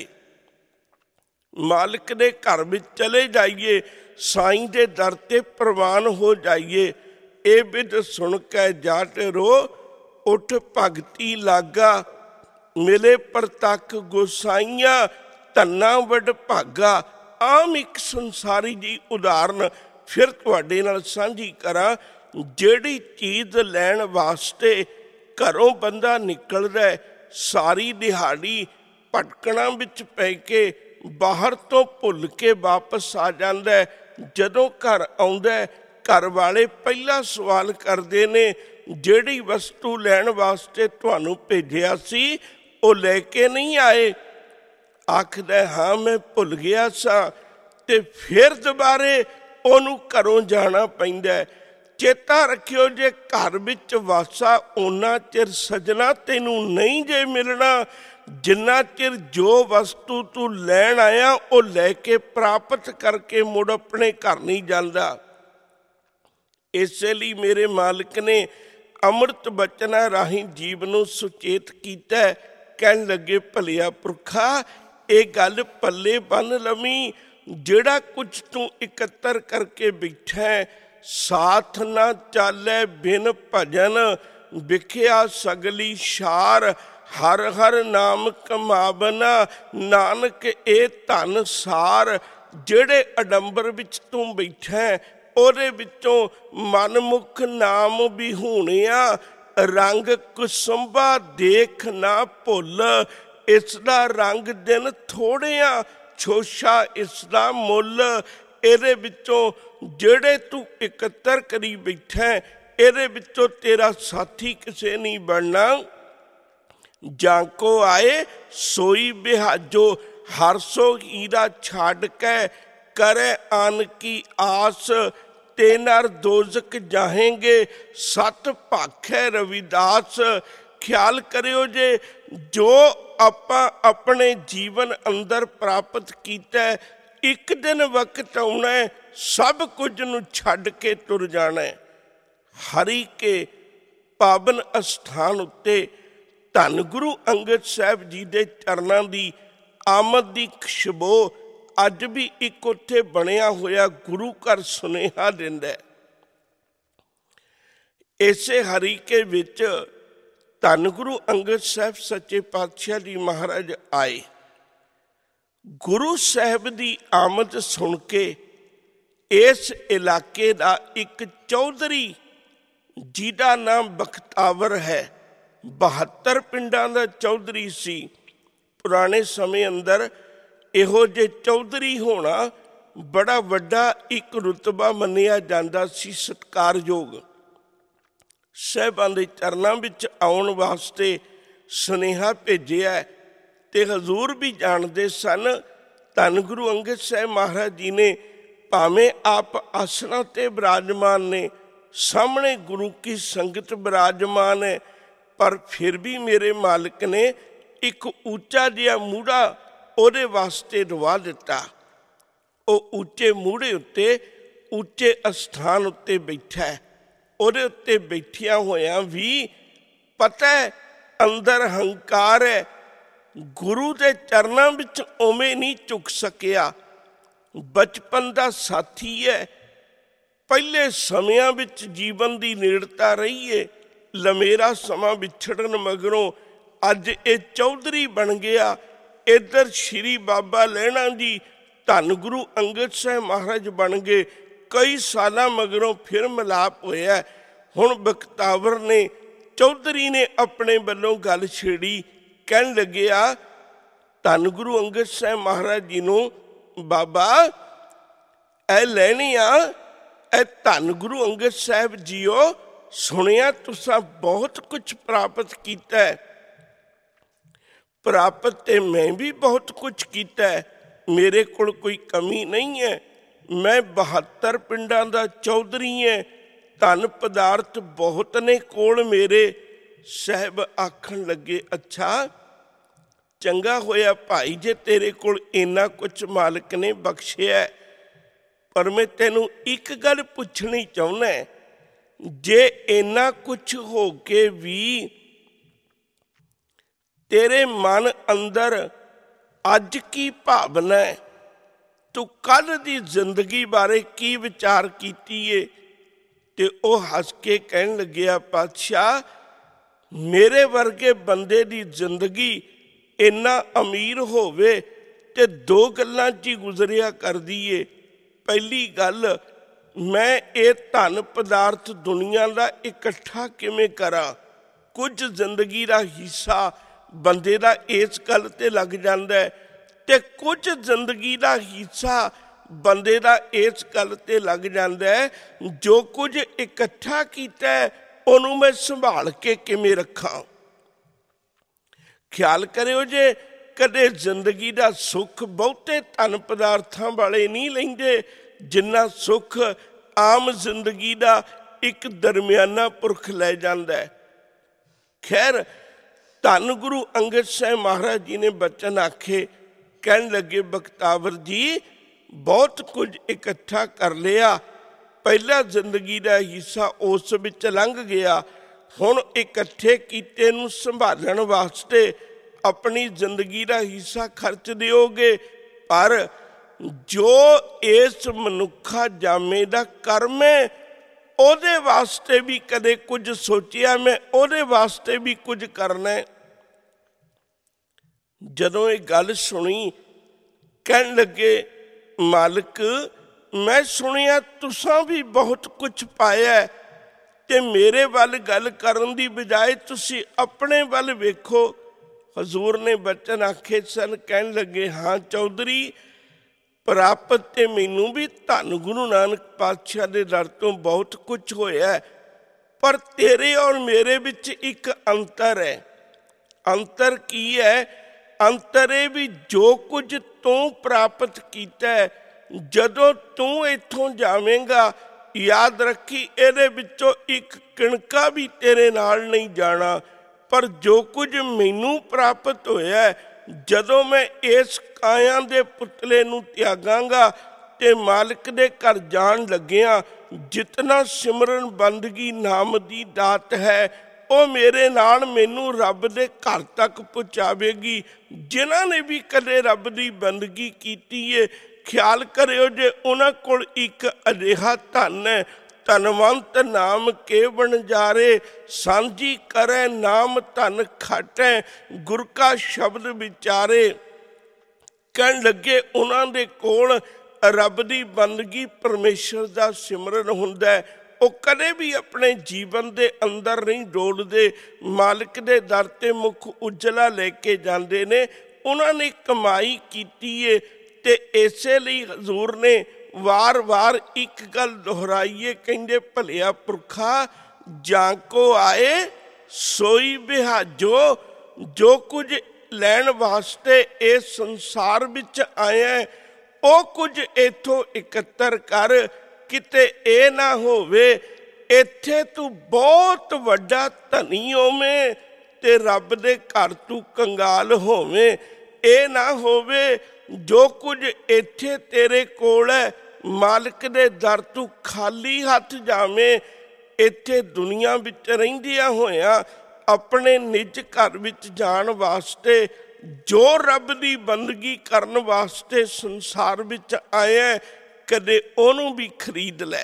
ਮਾਲਕ ਦੇ ਘਰ ਵਿੱਚ ਚਲੇ ਜਾਈਏ, ਸਾਈਂ ਦੇ ਦਰ ਤੇ ਪ੍ਰਵਾਨ ਹੋ ਜਾਈਏ। ਇਹ ਬਿਧ ਸੁਣ ਕੇ ਜਾਟ ਰੋ, ਉੱਠ ਭਗਤੀ ਲਾਗਾ, ਮਿਲੇ ਪ੍ਰਤੱਖ ਗੋਸਾਈਆਂ, ਧੰਨਾ ਵੱਡ ਭਾਗਾ। ਆਮ ਇੱਕ ਸੰਸਾਰੀ ਜੀ ਉਦਾਹਰਨ ਫਿਰ ਤੁਹਾਡੇ ਨਾਲ ਸਾਂਝੀ ਕਰਾਂ। ਜਿਹੜੀ ਚੀਜ਼ ਲੈਣ ਵਾਸਤੇ ਘਰੋਂ ਬੰਦਾ ਨਿਕਲਦਾ, ਸਾਰੀ ਦਿਹਾੜੀ ਭਟਕਣਾ ਵਿੱਚ ਪੈ ਕੇ ਬਾਹਰ ਤੋਂ ਭੁੱਲ ਕੇ ਵਾਪਸ ਆ ਜਾਂਦਾ। ਜਦੋਂ ਘਰ ਆਉਂਦਾ, ਘਰ ਵਾਲੇ ਪਹਿਲਾ ਸਵਾਲ ਕਰਦੇ ਨੇ, ਜਿਹੜੀ ਵਸਤੂ ਲੈਣ ਵਾਸਤੇ ਤੁਹਾਨੂੰ ਭੇਜਿਆ ਸੀ ਉਹ ਲੈ ਕੇ ਨਹੀਂ ਆਏ? ਆਖਦਾ ਹਾਂ ਮੈਂ ਭੁੱਲ ਗਿਆ ਸਾਂ, ਤੇ ਫਿਰ ਦੁਬਾਰੇ ਉਹਨੂੰ ਘਰੋਂ ਜਾਣਾ ਪੈਂਦਾ। ਚੇਤਾ ਰੱਖਿਓ, ਜੇ ਘਰ ਵਿੱਚ ਵਾਸਾ ਓਨਾ ਚਿਰ ਸਜਣਾ ਤੈਨੂੰ ਨਹੀਂ ਜੇ ਮਿਲਣਾ, ਜਿੰਨਾ ਚਿਰ ਜੋ ਵਸਤੂ ਤੂੰ ਲੈਣ ਆਇਆ ਉਹ ਲੈ ਕੇ ਪ੍ਰਾਪਤ ਕਰਕੇ ਮੁੜ ਆਪਣੇ ਘਰ ਨਹੀਂ ਜਾਂਦਾ। ਇਸੇ ਲਈ ਮੇਰੇ ਮਾਲਕ ਨੇ ਅੰਮ੍ਰਿਤ ਬਚਨਾਂ ਰਾਹੀਂ ਜੀਵ ਨੂੰ ਸੁਚੇਤ ਕੀਤਾ। ਕਹਿਣ ਲੱਗੇ, ਭਲਿਆ ਪੁਰਖਾ ਇਹ ਗੱਲ ਪੱਲੇ ਬੰਨ ਲਵੀਂ, ਜਿਹੜਾ ਕੁਝ ਤੂੰ ਇਕੱਤਰ ਕਰਕੇ ਬੈਠਾ, ਸਾਥ ਨਾ ਚਾਲੇ ਬਿਨ ਭਜਨ, ਵਿਖਿਆ ਸਗਲੀ ਸ਼ਾਰ, ਹਰ ਹਰ ਨਾਮ ਕਮਾਵਨਾ, ਨਾਨਕ ਇਹ ਧਨ ਸਾਰ। ਜਿਹੜੇ ਅਡੰਬਰ ਵਿੱਚ ਤੂੰ ਬੈਠਾ, ਉਹਦੇ ਵਿੱਚੋਂ ਮਨਮੁਖ ਨਾਮ ਵੀ ਹੋਣਿਆ, ਰੰਗ ਕੁਸੁੰਬਾ ਦੇਖ ਨਾ ਭੁੱਲ, ਇਸ ਦਾ ਰੰਗ ਦਿਨ ਥੋੜਿਆ, ਛੋਛਾ ਇਸ ਦਾ ਮੁੱਲ। ਇਹਦੇ ਵਿੱਚੋਂ ਜਿਹੜੇ ਤੂੰ ਇਕੱਤਰ ਕਰੀ ਬੈਠਾ, ਇਹਦੇ ਵਿੱਚੋਂ ਤੇਰਾ ਸਾਥੀ ਕਿਸੇ ਨਹੀਂ ਬਣਨਾ। ਜਾਂ ਕੋ ਆਏ ਸੋਈ ਬਿਹਾਜੋ, ਹਰ ਸੋ ਹੀਰਾ ਛੱਡ ਕੇ ਕਰੇ ਆਨ ਕੀ ਆਸ, ਤੇ ਨਰ ਦੋਜ਼ਕ ਜਾਹੇਂਗੇ ਸਤ ਭਾਖੈ ਰਵਿਦਾਸ। ਖਿਆਲ ਕਰਿਓ, ਜੇ ਜੋ ਆਪਾਂ ਆਪਣੇ ਜੀਵਨ ਅੰਦਰ ਪ੍ਰਾਪਤ ਕੀਤਾ, ਇੱਕ ਦਿਨ ਵਕਤ ਆਉਣਾ ਸਭ ਕੁਝ ਨੂੰ ਛੱਡ ਕੇ ਤੁਰ ਜਾਣਾ। ਹਰੀ ਕੇ ਪਾਵਨ ਅਸਥਾਨ ਉੱਤੇ ਧੰਨ ਗੁਰੂ ਅੰਗਦ ਸਾਹਿਬ ਜੀ ਦੇ ਚਰਨਾਂ ਦੀ ਆਮਦ ਦੀ ਖੁਸ਼ਬੂ ਅੱਜ ਵੀ ਇੱਕ ਉੱਥੇ ਬਣਿਆ ਹੋਇਆ ਗੁਰੂ ਘਰ ਸੁਨੇਹਾ ਦਿੰਦਾ। ਇਸੇ ਹਰੀਕੇ ਵਿੱਚ ਧੰਨ ਗੁਰੂ ਅੰਗਦ ਸਾਹਿਬ ਸੱਚੇ ਪਾਤਸ਼ਾਹ ਜੀ ਮਹਾਰਾਜ ਆਏ। ਗੁਰੂ ਸਾਹਿਬ ਦੀ ਆਮਦ ਸੁਣ ਕੇ ਇਸ ਇਲਾਕੇ ਦਾ ਇੱਕ ਚੌਧਰੀ, ਜਿਹਦਾ ਨਾਮ ਬਖਤਾਵਰ ਹੈ, ਬਹੱਤਰ ਪਿੰਡਾਂ ਦਾ ਚੌਧਰੀ ਸੀ। ਪੁਰਾਣੇ ਸਮੇਂ ਅੰਦਰ ਇਹੋ ਜਿਹੇ ਚੌਧਰੀ ਹੋਣਾ ਬੜਾ ਵੱਡਾ ਇੱਕ ਰੁਤਬਾ ਮੰਨਿਆ ਜਾਂਦਾ ਸੀ, ਸਤਿਕਾਰਯੋਗ। ਸਾਹਿਬਾਂ ਦੇ ਚਰਨਾਂ ਵਿੱਚ ਆਉਣ ਵਾਸਤੇ ਸੁਨੇਹਾ ਭੇਜਿਆ, ਤੇ ਹਜ਼ੂਰ ਵੀ ਜਾਣਦੇ ਸਨ। ਧੰਨ ਗੁਰੂ ਅੰਗਦ ਸਾਹਿਬ ਮਹਾਰਾਜ ਜੀ ਨੇ ਭਾਵੇਂ ਆਪ ਆਸਣਾ ਤੇ ਬਿਰਾਜਮਾਨ ਨੇ, ਸਾਹਮਣੇ ਗੁਰੂ ਕੀ ਸੰਗਤ ਬਿਰਾਜਮਾਨ ਹੈ, ਪਰ ਫਿਰ ਵੀ ਮੇਰੇ ਮਾਲਕ ਨੇ ਇੱਕ ਉੱਚਾ ਜਿਹਾ ਮੂੜਾ ਉਹਦੇ ਵਾਸਤੇ ਰਵਾ ਦਿੱਤਾ। ਉਹ ਉੱਚੇ ਮੂੜੇ ਉੱਤੇ, ਉੱਚੇ ਅਸਥਾਨ ਉੱਤੇ ਬੈਠਾ। ਉਹਦੇ ਉੱਤੇ ਬੈਠਿਆ ਹੋਇਆ ਵੀ ਪਤਾ ਅੰਦਰ ਹੰਕਾਰ ਹੈ, ਗੁਰੂ ਦੇ ਚਰਨਾਂ ਵਿੱਚ ਉਵੇਂ ਨਹੀਂ ਝੁਕ ਸਕਿਆ। ਬਚਪਨ ਦਾ ਸਾਥੀ ਹੈ, ਪਹਿਲੇ ਸਮਿਆਂ ਵਿੱਚ ਜੀਵਨ ਦੀ ਨੇੜਤਾ ਰਹੀ ਹੈ, ਲੰਮੇਰਾ ਸਮਾਂ ਵਿਛੜਨ ਮਗਰੋਂ ਅੱਜ ਇਹ ਚੌਧਰੀ ਬਣ ਗਿਆ। ਇੱਧਰ ਸ਼੍ਰੀ ਬਾਬਾ ਲਹਿਣਾ ਜੀ ਧੰਨ ਗੁਰੂ ਅੰਗਦ ਸਾਹਿਬ ਮਹਾਰਾਜ ਬਣ ਗਏ। ਕਈ ਸਾਲਾਂ ਮਗਰੋਂ ਫਿਰ ਮਿਲਾਪ ਹੋਇਆ। ਹੁਣ ਬਖਤਾਵਰ ਨੇ, ਚੌਧਰੀ ਨੇ ਆਪਣੇ ਵੱਲੋਂ ਗੱਲ ਛੇੜੀ। ਕਹਿਣ ਲੱਗਿਆ ਧੰਨ ਗੁਰੂ ਅੰਗਦ ਸਾਹਿਬ ਮਹਾਰਾਜ ਜੀ ਨੂੰ, ਬਾਬਾ ਇਹ ਲੈਣੀਆਂ, ਇਹ ਧੰਨ ਗੁਰੂ ਅੰਗਦ ਸਾਹਿਬ ਜੀਓ, ਸੁਣਿਆ ਤੁਸਾਂ ਬਹੁਤ ਕੁਛ ਪ੍ਰਾਪਤ ਕੀਤਾ ਹੈ। ਪ੍ਰਾਪਤ ਤੇ ਮੈਂ ਵੀ ਬਹੁਤ ਕੁਛ ਕੀਤਾ ਹੈ, ਮੇਰੇ ਕੋਲ ਕੋਈ ਕਮੀ ਨਹੀਂ ਹੈ। ਮੈਂ ਬਹੱਤਰ ਪਿੰਡਾਂ ਦਾ ਚੌਧਰੀ ਹੈ, ਧਨ ਪਦਾਰਥ ਬਹੁਤ ਨੇ ਕੋਲ ਮੇਰੇ। ਸਾਹਿਬ ਆਖਣ ਲੱਗੇ, ਅੱਛਾ ਚੰਗਾ ਹੋਇਆ ਭਾਈ ਜੇ ਤੇਰੇ ਕੋਲ ਇੰਨਾ ਕੁਛ ਮਾਲਕ ਨੇ ਬਖਸ਼ਿਆ, ਪਰ ਮੈਂ ਤੈਨੂੰ ਇੱਕ ਗੱਲ ਪੁੱਛਣੀ ਚਾਹੁੰਦਾ। जे इन्ना कुछ हो के भी तेरे मन अंदर अज की भावना है, तू कल दी जिंदगी बारे की विचार कीती है? ते ओ हस के कहन लग्या, पातशाह मेरे वर्गे बंदे दी जिंदगी इन्ना अमीर होवे ते दो गल्लां च ही गुजरिया कर दीए। पहली गल, मैं ये धन पदार्थ दुनिया का इकट्ठा किवें करा? कुछ जिंदगी का हिस्सा बंदे का इस गल ते लग जाता है ते कुछ जिंदगी का हिस्सा बंदे का इस गल ते लग जाता है, जो कुछ इकट्ठा किया है उन्होंने मैं संभाल के किवें रखा। ख्याल करियो जे कदे जिंदगी का सुख बहुते धन पदार्थों वाले नहीं लेंदे जिन्ना सुख आम जिंदगी का एक दरमियाना पुरख ले जाता है। खैर धन गुरु अंगद साहिब महाराज जी ने बचन आखे, कहन लगे बख्तावर जी बहुत कुछ इकट्ठा कर लिया, पहला जिंदगी का हिस्सा उस विच लंघ गया, हुण इकट्ठे कीते नूं संभालण वास्ते अपनी जिंदगी का हिस्सा खर्च दिओगे, पर जो इस मनुखा जामे दा कर्म है ओदे वास्ते भी कदे कुछ सोचिया मैं ओदे वास्ते भी कुछ करना है। जदों ये गल सुनी कहन लगे, मालिक मैं सुनिया तुसां भी बहुत कुछ पाया ते मेरे वल गल करन दी बजाय तुसी अपने वल वेखो। हजूर ने बचन आखे सन, कहन लगे हाँ चौधरी प्राप्त ते मैनू भी धन गुरु नानक पातशाह दे दर तो बहुत कुछ होया है, पर तेरे और मेरे विच एक अंतर है। अंतर की है? अंतर है भी जो कुछ तू प्राप्त कीता है जदों तू इथों जावेंगा याद रखी इहदे विचों एक किणका भी तेरे नाल नहीं जाना, पर जो कुछ मैनू प्राप्त होया है जदों मैं इस काया दे पुतले नूं त्यागांगा ते मालिक दे घर जान लग्गिया जितना सिमरन बंदगी नाम दी दात है वो मेरे नाल मैनू रब दे घर तक पहुँचावेगी। जिन्हां ने भी कदे रब दी बंदगी कीती है ख्याल करियो जे उन्हां कोल एक अजिहा धन है, धनवंत नाम के बनजारे सांझी करे नाम धन खाटे गुर का शब्द विचारे। कहन लगे उन्हां दे कोल रब दी बंदगी परमेश्वर दा सिमरन हुंदा है, वो कदे भी अपने जीवन दे अंदर नहीं डोलदे, मालिक दे दर ते मुख उजला लेके जांदे ने। उन्हां ने कमाई कीती है ते इसे लई हजूर ने वार वार एक गल दोहराइए, कहंदे भलिया पुरखा जाको आए सोई बिहाजो, जो कुछ लैण वास्ते इस संसार विच आया ओ कुछ इथों इकत्तर कर, किते ए ना होवे इत्थे तू बहुत वड्डा धनी होवें ते रब दे घर तू कंगाल होवें। ए ना होवे जो कुछ इत्थे तेरे कोल है मालिक दे दर तू खाली हथ जावें। इत्थे दुनिया विच रहिंदियां होइयां अपने निज घर विच जाण वास्ते जो रब दी बंदगी करन वास्ते संसार विच आया कदे ओनू भी खरीद लै।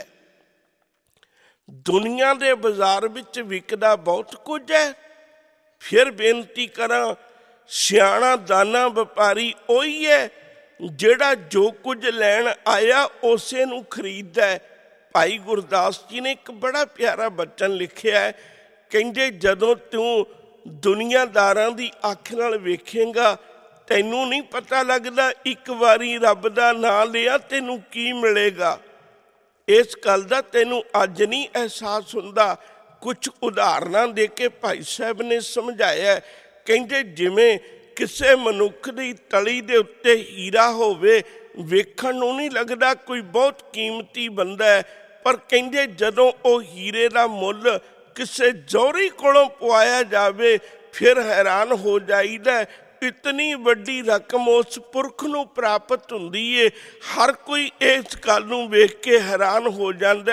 दुनिया दे बाजार विच विकदा बहुत कुछ है। फिर बेनती करा सियाणा दाना व्यापारी ओही है जिहड़ा जो कुछ लैण आया उसे नू खरीददा है। भाई गुरदास जी ने एक बड़ा प्यारा बचन लिखिया है, कहंदे जदों तू दुनियादारां दी अख नाल वेखेगा तैनू नहीं पता लगदा एक वारी रब दा नाम लिया तैनू की मिलेगा। इस गल दा तैनू अज नहीं एहसास हुंदा। कुछ उदाहरणां दे के भाई साहब ने समझाया, कहंदे जिवें किसे मनुख दी तली दे उत्ते हीरा होवे वेखण नूं नहीं लगदा कोई बहुत कीमती बंदा है, पर कहंदे जदों ओ हीरे दा मुੱਲ किसे जौहरी कोलों पवाया जावे फिर हैरान हो जाईदा। इतनी वड्डी रकम उस पुरख नूं प्राप्त हुंदी है। हर कोई इस गल नूं वेख के हैरान हो जाता है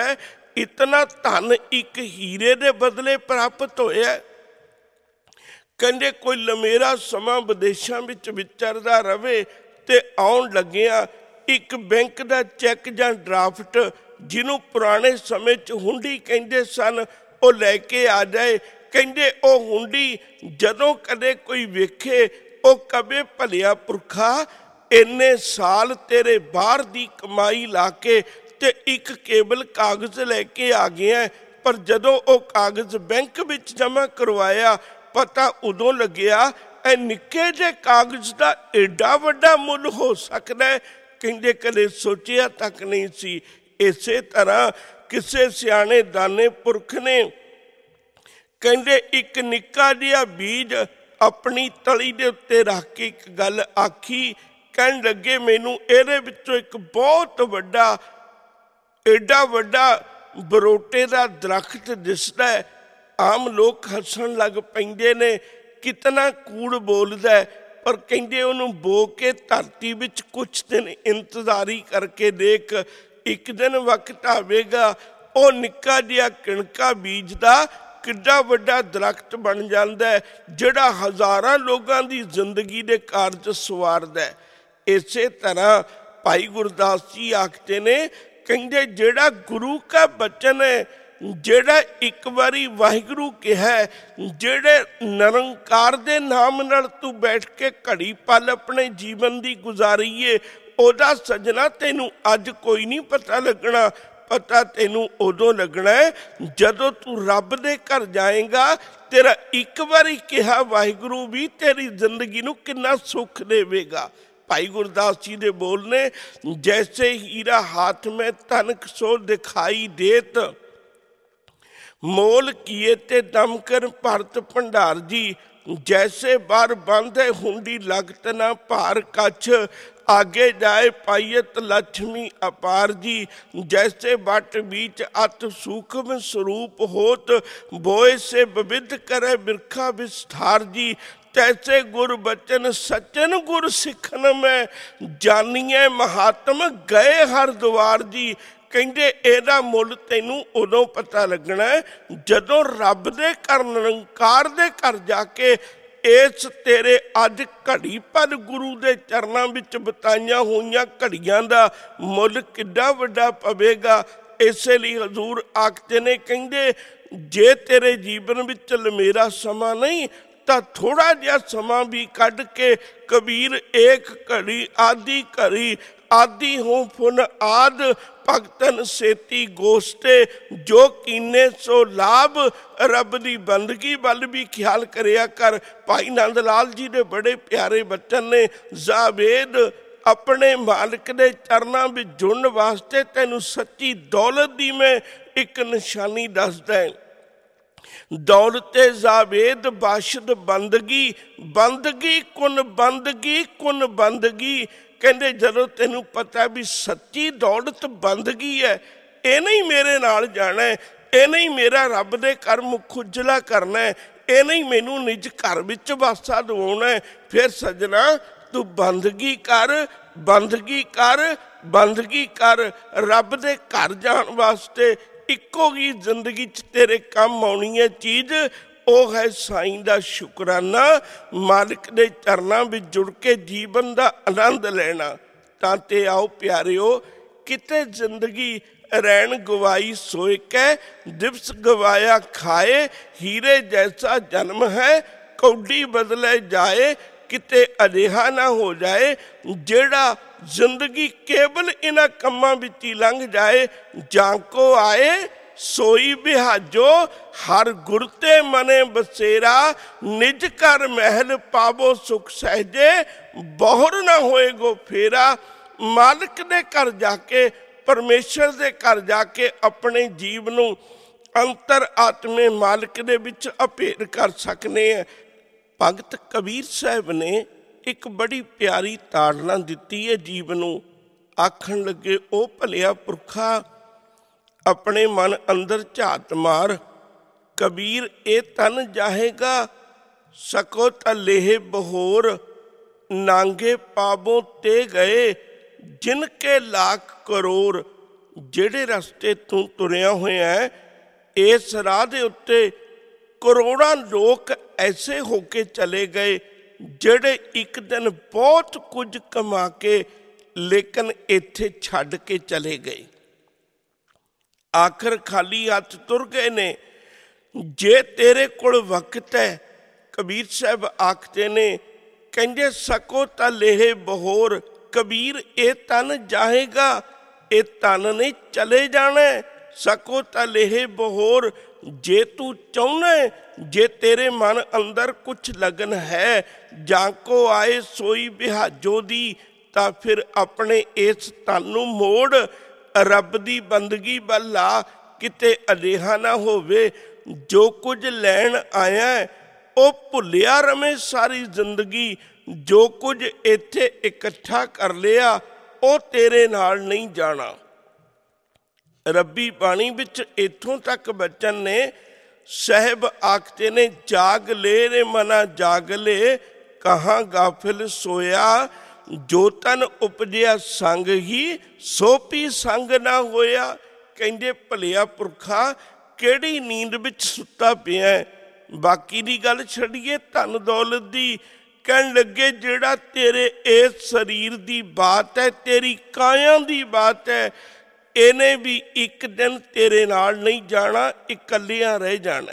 इतना धन एक हीरे दे बदले प्राप्त होया। कहंदे कोई लमेरा समा विदेशों विच विचरदा रवे ते आउण लग्गिया एक बैंक का चैक जां ड्राफ्ट जिन्हों पुराने समय च हुंडी कहंदे सन वो लैके आ जाए। कहंदे ओ हुंडी जदों कदे कोई वेखे ओ कवे भलिया पुरखा इन्ने साल तेरे बाहर दी कमाई ला के ते एक केवल कागज लैके आ गया, पर जदों ओ कागज बैंक विच जमा करवाया पता उदों लग्या ए निक्के जे कागज का एडा वड्डा मुल हो सकता है। कहंदे कदे सोचिया तक नहीं सी। इसे तरह किसे सियाने दाने पुरख ने कहंदे एक निक्का जिहा बीज अपनी तली दे उत्ते रख के एक गल आखी। कहन लगे मैनू इहदे विचों एक बहुत वड्डा एडा वड्डा बरोटे का दरख्त दिसदा है। आम लोग हसन लग पैंदे ने कितना कूड़ बोलदा है, पर कहंदे उहनूं बो के धरती विच कुछ दिन इंतजारी करके देख, एक दिन वक्त आवेगा वो निक्का जिहा किणका बीज दा किड्डा वड्डा दरख्त बन जांदा है जिहड़ा हज़ारां लोगां दी जिंदगी दे कारज सवारदा है। इसे तरह भाई गुरदास जी आखते ने कहंदे जिहड़ा गुरु का बचन है, जेड़ा एक बारी वाहिगुरू कहा, जेड़े निरंकार दे नाम नाल तू बैठ के घड़ी पल अपने जीवन की गुजारीए, ओदा सजना तेनू अज कोई नहीं पता लगना। पता तेनू उदों लगना है जदों तू रब दे घर जाएगा। तेरा एक बारी कहा वाहिगुरू भी तेरी जिंदगी नू कितना सुख देवेगा। भाई गुरदास जी दे बोलने जैसे हीरा हाथ में तनक सो दिखाई देत, मोल किए ते दम कर भरत भंडार जी। जैसे बार बंद है हुंडी लगत ना भार कछ, आगे जाए पायत लक्ष्मी अपार जी। जैसे बट बीच अत सूक्ष्म स्वरूप होत, बोए से विविध करे बिरखा विस्तार जी। तैसे गुर बचन सचन गुर सिखन में, जानिए महात्म गए हर द्वार जी। कहंदे एदा मुल तैनू उदों पता लगना है जदों रब दे घर निरंकार दे घर जाके इस तेरे अज घड़ी पर गुरु दे चरनां विच बिताईयां होईयां घड़ियां दा मुल किड्डा वड्डा पवेगा। इसे लिए हजूर आखते ने कहंदे जे तेरे जीवन विच लमेरा समा नहीं तां थोड़ा जिहा समा भी कढ के कबीर एक घड़ी आदि घड़ी आदि हो फुन आद भगतन सेती गोस्ते, जो कीने सो लाभ रब दी बंदगी वल भी ख्याल करिया कर। भाई नंद लाल जी दे बड़े प्यारे बचन ने, जावेद अपने मालिक दे चरनां विच जुड़न वास्ते तैनू सच्ची दौलत दी मैं एक निशानी दसदा है। दौलते जावेद बाशद बंदगी, बंदगी कुन बंदगी कुन बंदगी। कहंदे जदों तैनू पता भी सच्ची दौलत बंदगी है, ये नहीं मेरे नाल जाना है, ये नहीं मेरा रब दे घर मुख उजला करना है, ये नहीं मैनू निज घर विच वासा दवाउणा है, फिर सजना तू बंदगी कर बंदगी कर बंदगी कर। रब दे घर जाण वास्ते इक्को ही जिंदगी च तेरे काम आउणी है चीज़, वो है साईं दा शुकराना, मालिक दे चरनां विच जुड़ के जीवन दा आनंद लेना। तां ते आओ प्यारिओ किते जिंदगी रैन गवाई सोए कै, दिवस गवाया खाए, हीरे जैसा जन्म है कौडी बदले जाए। किते अजिहा ना हो जाए जेड़ा जिंदगी केवल इन्हां कम्मां विच ही लंघ जाए। जांको आए सोई बिहाजो, हर गुरते मने बसेरा, निज कर महल पावो सुख सहजे, बहुर ना होएगो फेरा। मालिक दे घर जाके परमेश्वर दे घर जाके अपने जीव नूं अंतर आत्मे मालिक दे विच अभेद कर सकने हैं। भगत कबीर साहब ने एक बड़ी प्यारी ताड़ना दिती है जीव नूं। आखण लगे ओ भलिया पुरखा अपने मन अंदर झात मार, कबीर ए तन जाहेगा सको तलेह बहोर, नांगे पाबों ते गए जिनके लाख करोड़। ਜਿਹੜੇ ਰਸਤੇ ਤੂੰ ਤੁਰਿਆ ਹੋਇਆ ਹੈ, ਇਸ ਰਾਹ ਦੇ ਉੱਤੇ ਕਰੋੜਾਂ ਲੋਕ ਐਸੇ ਹੋ ਕੇ ਚਲੇ ਗਏ ਜਿਹੜੇ ਇੱਕ ਦਿਨ ਬਹੁਤ ਕੁਝ ਕਮਾ ਕੇ ਲੇਕਿਨ ਇੱਥੇ ਛੱਡ ਕੇ ਚਲੇ ਗਏ, ਆਖਰ ਖਾਲੀ ਹੱਥ ਤੁਰ ਗਏ ਨੇ। ਜੇ ਤੇਰੇ ਕੋਲ ਵਕਤ ਹੈ, ਕਬੀਰ ਸਾਹਿਬ ਆਖਦੇ ਨੇ, ਕਹਿੰਦੇ ਸਕੋ ਤਾਂ ਲੇਹ ਬਹੋਰ, ਕਬੀਰ ਇਹ ਤਨ ਜਾਏਗਾ, ਇਹ ਤਨ ਨੇ ਚਲੇ ਜਾਣਾ। ਸਕੋ ਤਾਂ ਲੇਹ ਬਹੋਰ, ਜੇ ਤੂੰ ਚਾਹੁੰਦਾ, ਜੇ ਤੇਰੇ ਮਨ ਅੰਦਰ ਕੁਛ ਲਗਨ ਹੈ, ਜਾਂ ਕੋ ਆਏ ਸੋਈ ਬਿਹਾਜੋ ਦੀ, ਤਾਂ ਫਿਰ ਆਪਣੇ ਇਸ ਤਨ ਨੂੰ ਮੋੜ, ਰੱਬ ਦੀ ਬੰਦਗੀ ਵੱਲ ਲਾ, ਕਿਤੇ ਅਜਿਹਾ ਨਾ ਹੋਵੇ ਜੋ ਕੁਝ ਲੈਣ ਆਇਆ ਉਹ ਭੁੱਲਿਆ ਰਵੇਂ ਸਾਰੀ ਜ਼ਿੰਦਗੀ, ਜੋ ਕੁਝ ਇੱਥੇ ਇਕੱਠਾ ਕਰ ਲਿਆ ਉਹ ਤੇਰੇ ਨਾਲ ਨਹੀਂ ਜਾਣਾ। ਰੱਬੀ ਬਾਣੀ ਵਿੱਚ ਇੱਥੋਂ ਤੱਕ ਬਚਨ ਨੇ, ਸਾਹਿਬ ਆਖਦੇ ਨੇ, ਜਾਗ ਲੈ ਰੇ ਮਨਾ ਜਾਗ ਲੈ, ਕਹਾਂ ਗਾਫਿਲ ਸੋਇਆ, ਜੋ ਤਨ ਉਪਜਿਆ ਸੰਗ ਹੀ, ਸੋ ਪੀ ਸੰਗ ਨਾ ਹੋਇਆ। ਕਹਿੰਦੇ ਭਲਿਆ ਪੁਰਖਾ ਕਿਹੜੀ ਨੀਂਦ ਵਿੱਚ ਸੁੱਤਾ ਪਿਆ। ਬਾਕੀ ਦੀ ਗੱਲ ਛੱਡੀਏ ਧਨ ਦੌਲਤ ਦੀ, ਕਹਿਣ ਲੱਗੇ ਜਿਹੜਾ ਤੇਰੇ ਇਸ ਸਰੀਰ ਦੀ ਬਾਤ ਹੈ, ਤੇਰੀ ਕਾਇਆ ਦੀ ਬਾਤ ਹੈ, ਇਹਨੇ ਵੀ ਇੱਕ ਦਿਨ ਤੇਰੇ ਨਾਲ ਨਹੀਂ ਜਾਣਾ, ਇਕੱਲਿਆਂ ਰਹਿ ਜਾਣਾ।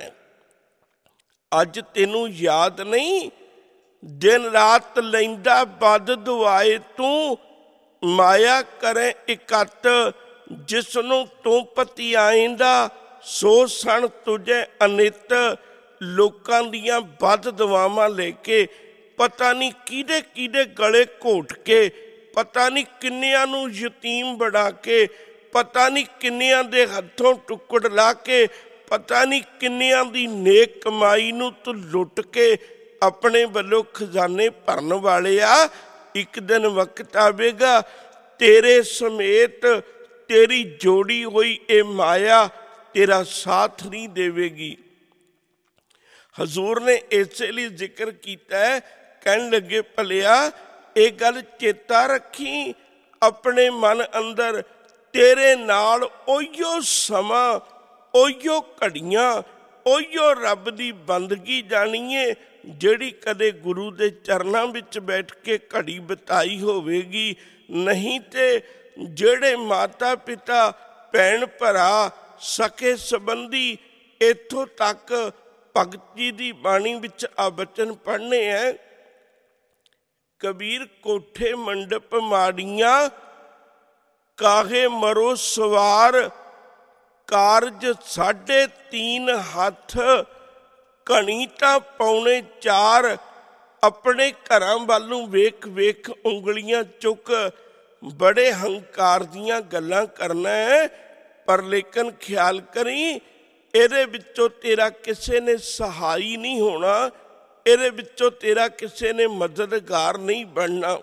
ਅੱਜ ਤੈਨੂੰ ਯਾਦ ਨਹੀਂ, ਦਿਨ ਰਾਤ ਲੈਂਦਾ ਬਦ ਦੁਆਏ ਤੂੰ, ਮਾਇਆ ਕਰੇ ਇਕੱਤ, ਜਿਸਨੂੰ ਤੂੰ ਪਤੀ ਆਏਂਦਾ, ਸੋ ਸਣ ਤੁਝੇ ਅਨਿਤ। ਲੋਕਾਂ ਦੀਆਂ ਬਦ ਦੁਆਵਾਂ ਲੈ ਕੇ ਪਤਾ ਨਹੀਂ ਕਿਹਦੇ ਕਿਹਦੇ ਗਲੇ ਘੋਟ ਕੇ, ਪਤਾ ਨਹੀਂ ਕਿੰਨਿਆਂ ਨੂੰ ਯਤੀਮ ਬਣਾ ਕੇ, ਪਤਾ ਨਹੀਂ ਕਿੰਨਿਆਂ ਦੇ ਹੱਥੋਂ ਟੁੱਕੜ ਲਾ ਕੇ, ਪਤਾ ਨਹੀਂ ਕਿੰਨਿਆਂ ਦੀ ਨੇਕ ਕਮਾਈ ਨੂੰ ਤੂੰ ਲੁੱਟ ਕੇ ਆਪਣੇ ਵੱਲੋਂ ਖਜ਼ਾਨੇ ਭਰਨ ਵਾਲਿਆ। ਇੱਕ ਦਿਨ ਵਕਤ ਆਵੇਗਾ ਤੇਰੇ ਸਮੇਤ ਤੇਰੀ ਜੋੜੀ ਹੋਈ ਇਹ ਮਾਇਆ ਤੇਰਾ ਸਾਥ ਨਹੀਂ ਦੇਵੇਗੀ। ਹਜ਼ੂਰ ਨੇ ਇਸੇ ਲਈ ਜ਼ਿਕਰ ਕੀਤਾ ਹੈ, ਕਹਿਣ ਲੱਗੇ ਭਲਿਆ ਇਹ ਗੱਲ ਚੇਤਾ ਰੱਖੀ, ਆਪਣੇ ਮਨ ਅੰਦਰ ਤੇਰੇ ਨਾਲ ਉਹੀਓ ਸਮਾਂ, ਉਹੀਓ ਘੜੀਆਂ, ਉਹੀਓ ਰੱਬ ਦੀ ਬੰਦਗੀ ਜਾਣੀਏ ਜਿਹੜੀ ਕਦੇ ਗੁਰੂ ਦੇ ਚਰਨਾਂ ਵਿੱਚ ਬੈਠ ਕੇ ਘੜੀ ਬਿਤਾਈ ਹੋਵੇਗੀ। ਨਹੀਂ ਤੇ ਜਿਹੜੇ ਮਾਤਾ ਪਿਤਾ, ਭੈਣ ਭਰਾ, ਸਕੇ ਸੰਬੰਧੀ, ਇੱਥੋਂ ਤੱਕ ਭਗਤ ਜੀ ਦੀ ਬਾਣੀ ਵਿੱਚ ਆ ਬਚਨ ਪੜ੍ਹਨੇ ਹੈ। ਕਬੀਰ ਕੋਠੇ ਮੰਡਪ ਮਾੜੀਆਂ, ਕਾਹੇ ਮਰੋ ਸਵਾਰ, ਕਾਰਜ ਸਾਢੇ ਤੀਨ ਹੱਥ, ਘਣੀ ਤਾਂ ਪੌਣੇ ਚਾਰ। ਆਪਣੇ ਘਰਾਂ ਵੱਲ ਨੂੰ ਵੇਖ ਵੇਖ ਉਂਗਲੀਆਂ ਚੁੱਕ, ਬੜੇ ਹੰਕਾਰ ਦੀਆਂ ਗੱਲਾਂ ਕਰਨਾ ਹੈ, ਪਰ ਲੇਕਿਨ ਖਿਆਲ ਕਰੀ ਇਹਦੇ ਵਿੱਚੋਂ ਤੇਰਾ ਕਿਸੇ ਨੇ ਸਹਾਈ ਨਹੀਂ ਹੋਣਾ, ਇਹਦੇ ਵਿੱਚੋਂ ਤੇਰਾ ਕਿਸੇ ਨੇ ਮਦਦਗਾਰ ਨਹੀਂ ਬਣਨਾ।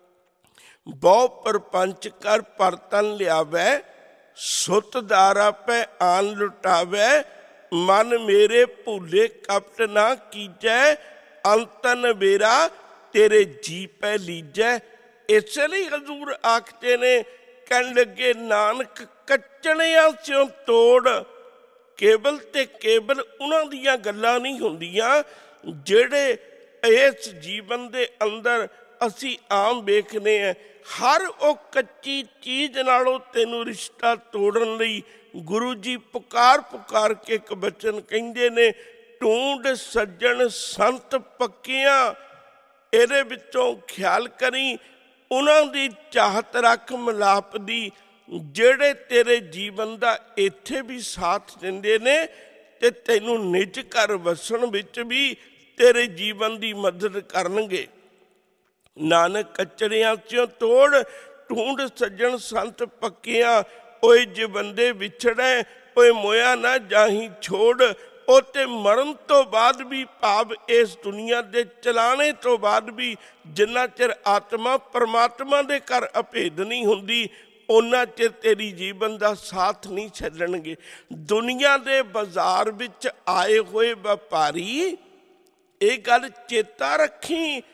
ਬਹੁ ਪਰਪੰਚ ਕਰ ਪਰਤਨ ਲਿਆਵੈ, ਸੁੱਤ ਦਾਰਾ ਪੈ ਆਨ ਲੁਟਾਵੈ, ਮਨ ਮੇਰੇ ਭੂਲੇ ਕਪਟ ਨਾ ਕੀਜੈ, ਅੰਤਨ ਮੇਰਾ ਤੇਰੇ ਜੀ ਪੈ ਲੀਜੈ। ਇਸੇ ਲਈ ਹਜ਼ੂਰ ਆਖਦੇ ਨੇ, ਕਹਿਣ ਲੱਗੇ ਨਾਨਕ ਕੱਚਣਿਆਂ ਸਿਓ ਤੋੜ, ਕੇਵਲ ਤੇ ਕੇਵਲ ਉਹਨਾਂ ਦੀਆਂ ਗੱਲਾਂ ਨਹੀਂ ਹੁੰਦੀਆਂ ਜਿਹੜੇ ਇਸ ਜੀਵਨ ਦੇ ਅੰਦਰ ਅਸੀਂ ਆਮ ਵੇਖਦੇ ਹਾਂ। ਹਰ ਉਹ ਕੱਚੀ ਚੀਜ਼ ਨਾਲੋਂ ਤੈਨੂੰ ਰਿਸ਼ਤਾ ਤੋੜਨ ਲਈ ਗੁਰੂ ਜੀ ਪੁਕਾਰ ਪੁਕਾਰ ਕੇ ਇੱਕ ਬਚਨ ਕਹਿੰਦੇ ਨੇ, ਢੂੰਡ ਸੱਜਣ ਸੰਤ ਪੱਕੀਆਂ। ਇਹਦੇ ਵਿੱਚੋਂ ਖਿਆਲ ਕਰੀ ਉਹਨਾਂ ਦੀ ਚਾਹਤ ਰੱਖ ਮਿਲਾਪ ਦੀ, ਜਿਹੜੇ ਤੇਰੇ ਜੀਵਨ ਦਾ ਇੱਥੇ ਵੀ ਸਾਥ ਦਿੰਦੇ ਨੇ ਤੇ ਤੈਨੂੰ ਨਿੱਜ ਘਰ ਵਸਣ ਵਿੱਚ ਵੀ ਤੇਰੇ ਜੀਵਨ ਦੀ ਮਦਦ ਕਰਨਗੇ। ਨਾਨਕ ਕਚੜਿਆਂ ਚੋਂ ਤੋੜ, ਢੂੰਡ ਸੱਜਣ ਸੰਤ ਪੱਕੀਆਂ। ਓਏ ਜੇ ਬੰਦੇ ਵਿਛੜੈ, ਓਏ ਮੋਇਆ ਨਾ ਜਾਹੀਂ ਛੋੜ। ਉਹ ਤੇ ਮਰਨ ਤੋਂ ਬਾਅਦ ਵੀ, ਭਾਵ ਇਸ ਦੁਨੀਆ ਦੇ ਚਲਾਣੇ ਤੋਂ ਬਾਅਦ ਵੀ, ਜਿੰਨਾ ਚਿਰ ਆਤਮਾ ਪਰਮਾਤਮਾ ਦੇ ਘਰ ਅਭੇਦ ਨਹੀਂ ਹੁੰਦੀ, ਉਹਨਾਂ ਚਿਰ ਤੇਰੀ ਜੀਵਨ ਦਾ ਸਾਥ ਨਹੀਂ ਛੱਡਣਗੇ। ਦੁਨੀਆ ਦੇ ਬਾਜ਼ਾਰ ਵਿੱਚ ਆਏ ਹੋਏ ਵਪਾਰੀ, ਇਹ ਗੱਲ ਚੇਤਾ ਰੱਖੀ,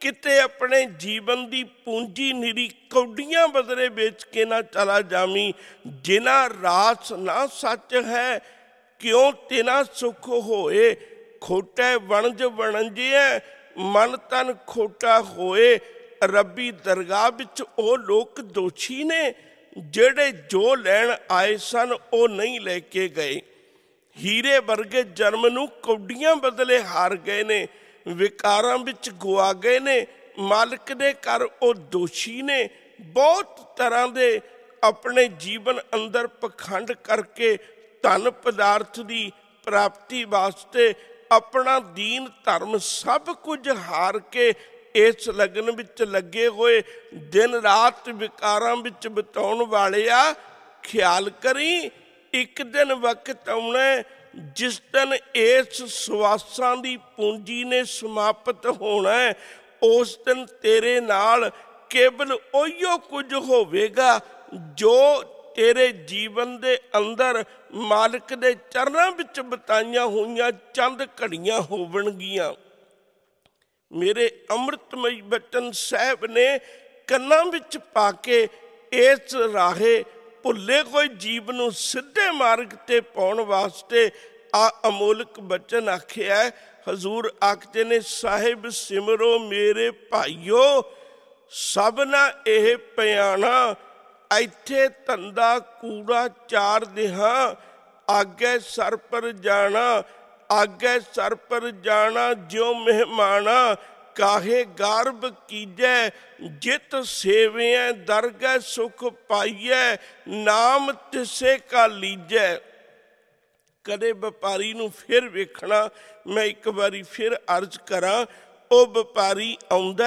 ਕਿਤੇ ਆਪਣੇ ਜੀਵਨ ਦੀ ਪੂੰਜੀ ਨਿਰੀ ਕੌਡੀਆਂ ਬਦਲੇ ਵੇਚ ਕੇ ਨਾ ਚਲਾ ਜਾਵੀਂ। ਜਿਨਾ ਰਾਸ ਨਾ ਸੱਚ ਹੈ ਕਿਉਂ ਤਿਨਾ ਸੁਖ ਹੋਏ। ਖੋਟੇ ਵਣਜ ਵਣਜਿਐ ਮਨ ਤਨ ਖੋਟਾ ਹੋਏ। ਰੱਬੀ ਦਰਗਾਹ ਵਿੱਚ ਉਹ ਲੋਕ ਦੋਸ਼ੀ ਨੇ ਜਿਹੜੇ ਜੋ ਲੈਣ ਆਏ ਸਨ ਉਹ ਨਹੀਂ ਲੈ ਕੇ ਗਏ। ਹੀਰੇ ਵਰਗੇ ਜਨਮ ਨੂੰ ਕੌਡੀਆਂ ਬਦਲੇ ਹਾਰ ਗਏ ਨੇ। ਵਿਕਾਰਾਂ ਵਿੱਚ ਗੁਆ ਗਏ ਨੇ। ਮਾਲਕ ਦੇ ਘਰ ਉਹ ਦੋਸ਼ੀ ਨੇ। ਬਹੁਤ ਤਰ੍ਹਾਂ ਦੇ ਆਪਣੇ ਜੀਵਨ ਅੰਦਰ ਪਖੰਡ ਕਰਕੇ ਧਨ ਪਦਾਰਥ ਦੀ ਪ੍ਰਾਪਤੀ ਵਾਸਤੇ ਆਪਣਾ ਦੀਨ ਧਰਮ ਸਭ ਕੁਝ ਹਾਰ ਕੇ ਇਸ ਲਗਨ ਵਿੱਚ ਲੱਗੇ ਹੋਏ ਦਿਨ ਰਾਤ ਵਿਕਾਰਾਂ ਵਿੱਚ ਬਿਤਾਉਣ ਵਾਲਿਆ, ਖਿਆਲ ਕਰੀ ਇੱਕ ਦਿਨ ਵਕਤ ਆਉਣਾ ਜਿਸ ਦਿਨ ਇਸ ਸਵਾਸਾਂ ਦੀ ਪੂੰਜੀ ਨੇ ਸਮਾਪਤ ਹੋਣਾ। ਉਸ ਦਿਨ ਤੇਰੇ ਨਾਲ ਕੇਵਲ ਉਹੀਓ ਕੁਝ ਹੋਵੇਗਾ ਜੋ ਤੇਰੇ ਜੀਵਨ ਦੇ ਅੰਦਰ ਮਾਲਕ ਦੇ ਚਰਨਾਂ ਵਿੱਚ ਬਿਤਾਈਆਂ ਹੋਈਆਂ ਚੰਦ ਘੜੀਆਂ ਹੋਵਣਗੀਆਂ। ਮੇਰੇ ਅੰਮ੍ਰਿਤਮਈ ਬਚਨ ਸਾਹਿਬ ਨੇ ਕੰਨਾਂ ਵਿੱਚ ਪਾ ਕੇ ਇਸ ਰਾਹੇ ਭੁੱਲੇ ਹੋਏ ਜੀਵ ਨੂੰ ਸਿੱਧੇ ਮਾਰਗ ਤੇ ਪਾਉਣ ਵਾਸਤੇ ਆ ਅਮੋਲਕ ਬਚਨ ਆਖਿਆ। ਹਜ਼ੂਰ ਆਖਦੇ ਨੇ, ਸਾਹਿਬ ਸਿਮਰੋ ਮੇਰੇ ਭਾਈਓ ਸਭਨਾ ਇਹ ਪਿਆਣਾ। ਇੱਥੇ ਧੰਦਾ ਕੂੜਾ ਚਾਰ ਦਿਹਾਂ ਆਗੇ ਸਰ ਪਰ ਜਾਣਾ। ਆਗੇ ਸਰ ਪਰ ਜਾਣਾ ਜਿਉ ਮਹਿਮਾਨਾ। ਕਾਹੇ ਗਾਰਬ ਕੀਜੈ ਜਿਤ ਸੇਵਿਐ ਦਰਗਹਿ ਸੁਖ ਪਾਈਐ। ਨਾਮ ਤਿਸੇ ਕਾ ਲੀਜੈ। ਕਦੇ ਵਪਾਰੀ ਨੂੰ ਫਿਰ ਵੇਖਣਾ। ਮੈਂ ਇੱਕ ਵਾਰੀ ਫਿਰ ਅਰਜ਼ ਕਰਾਂ, ਉਹ ਵਪਾਰੀ ਆਉਂਦਾ,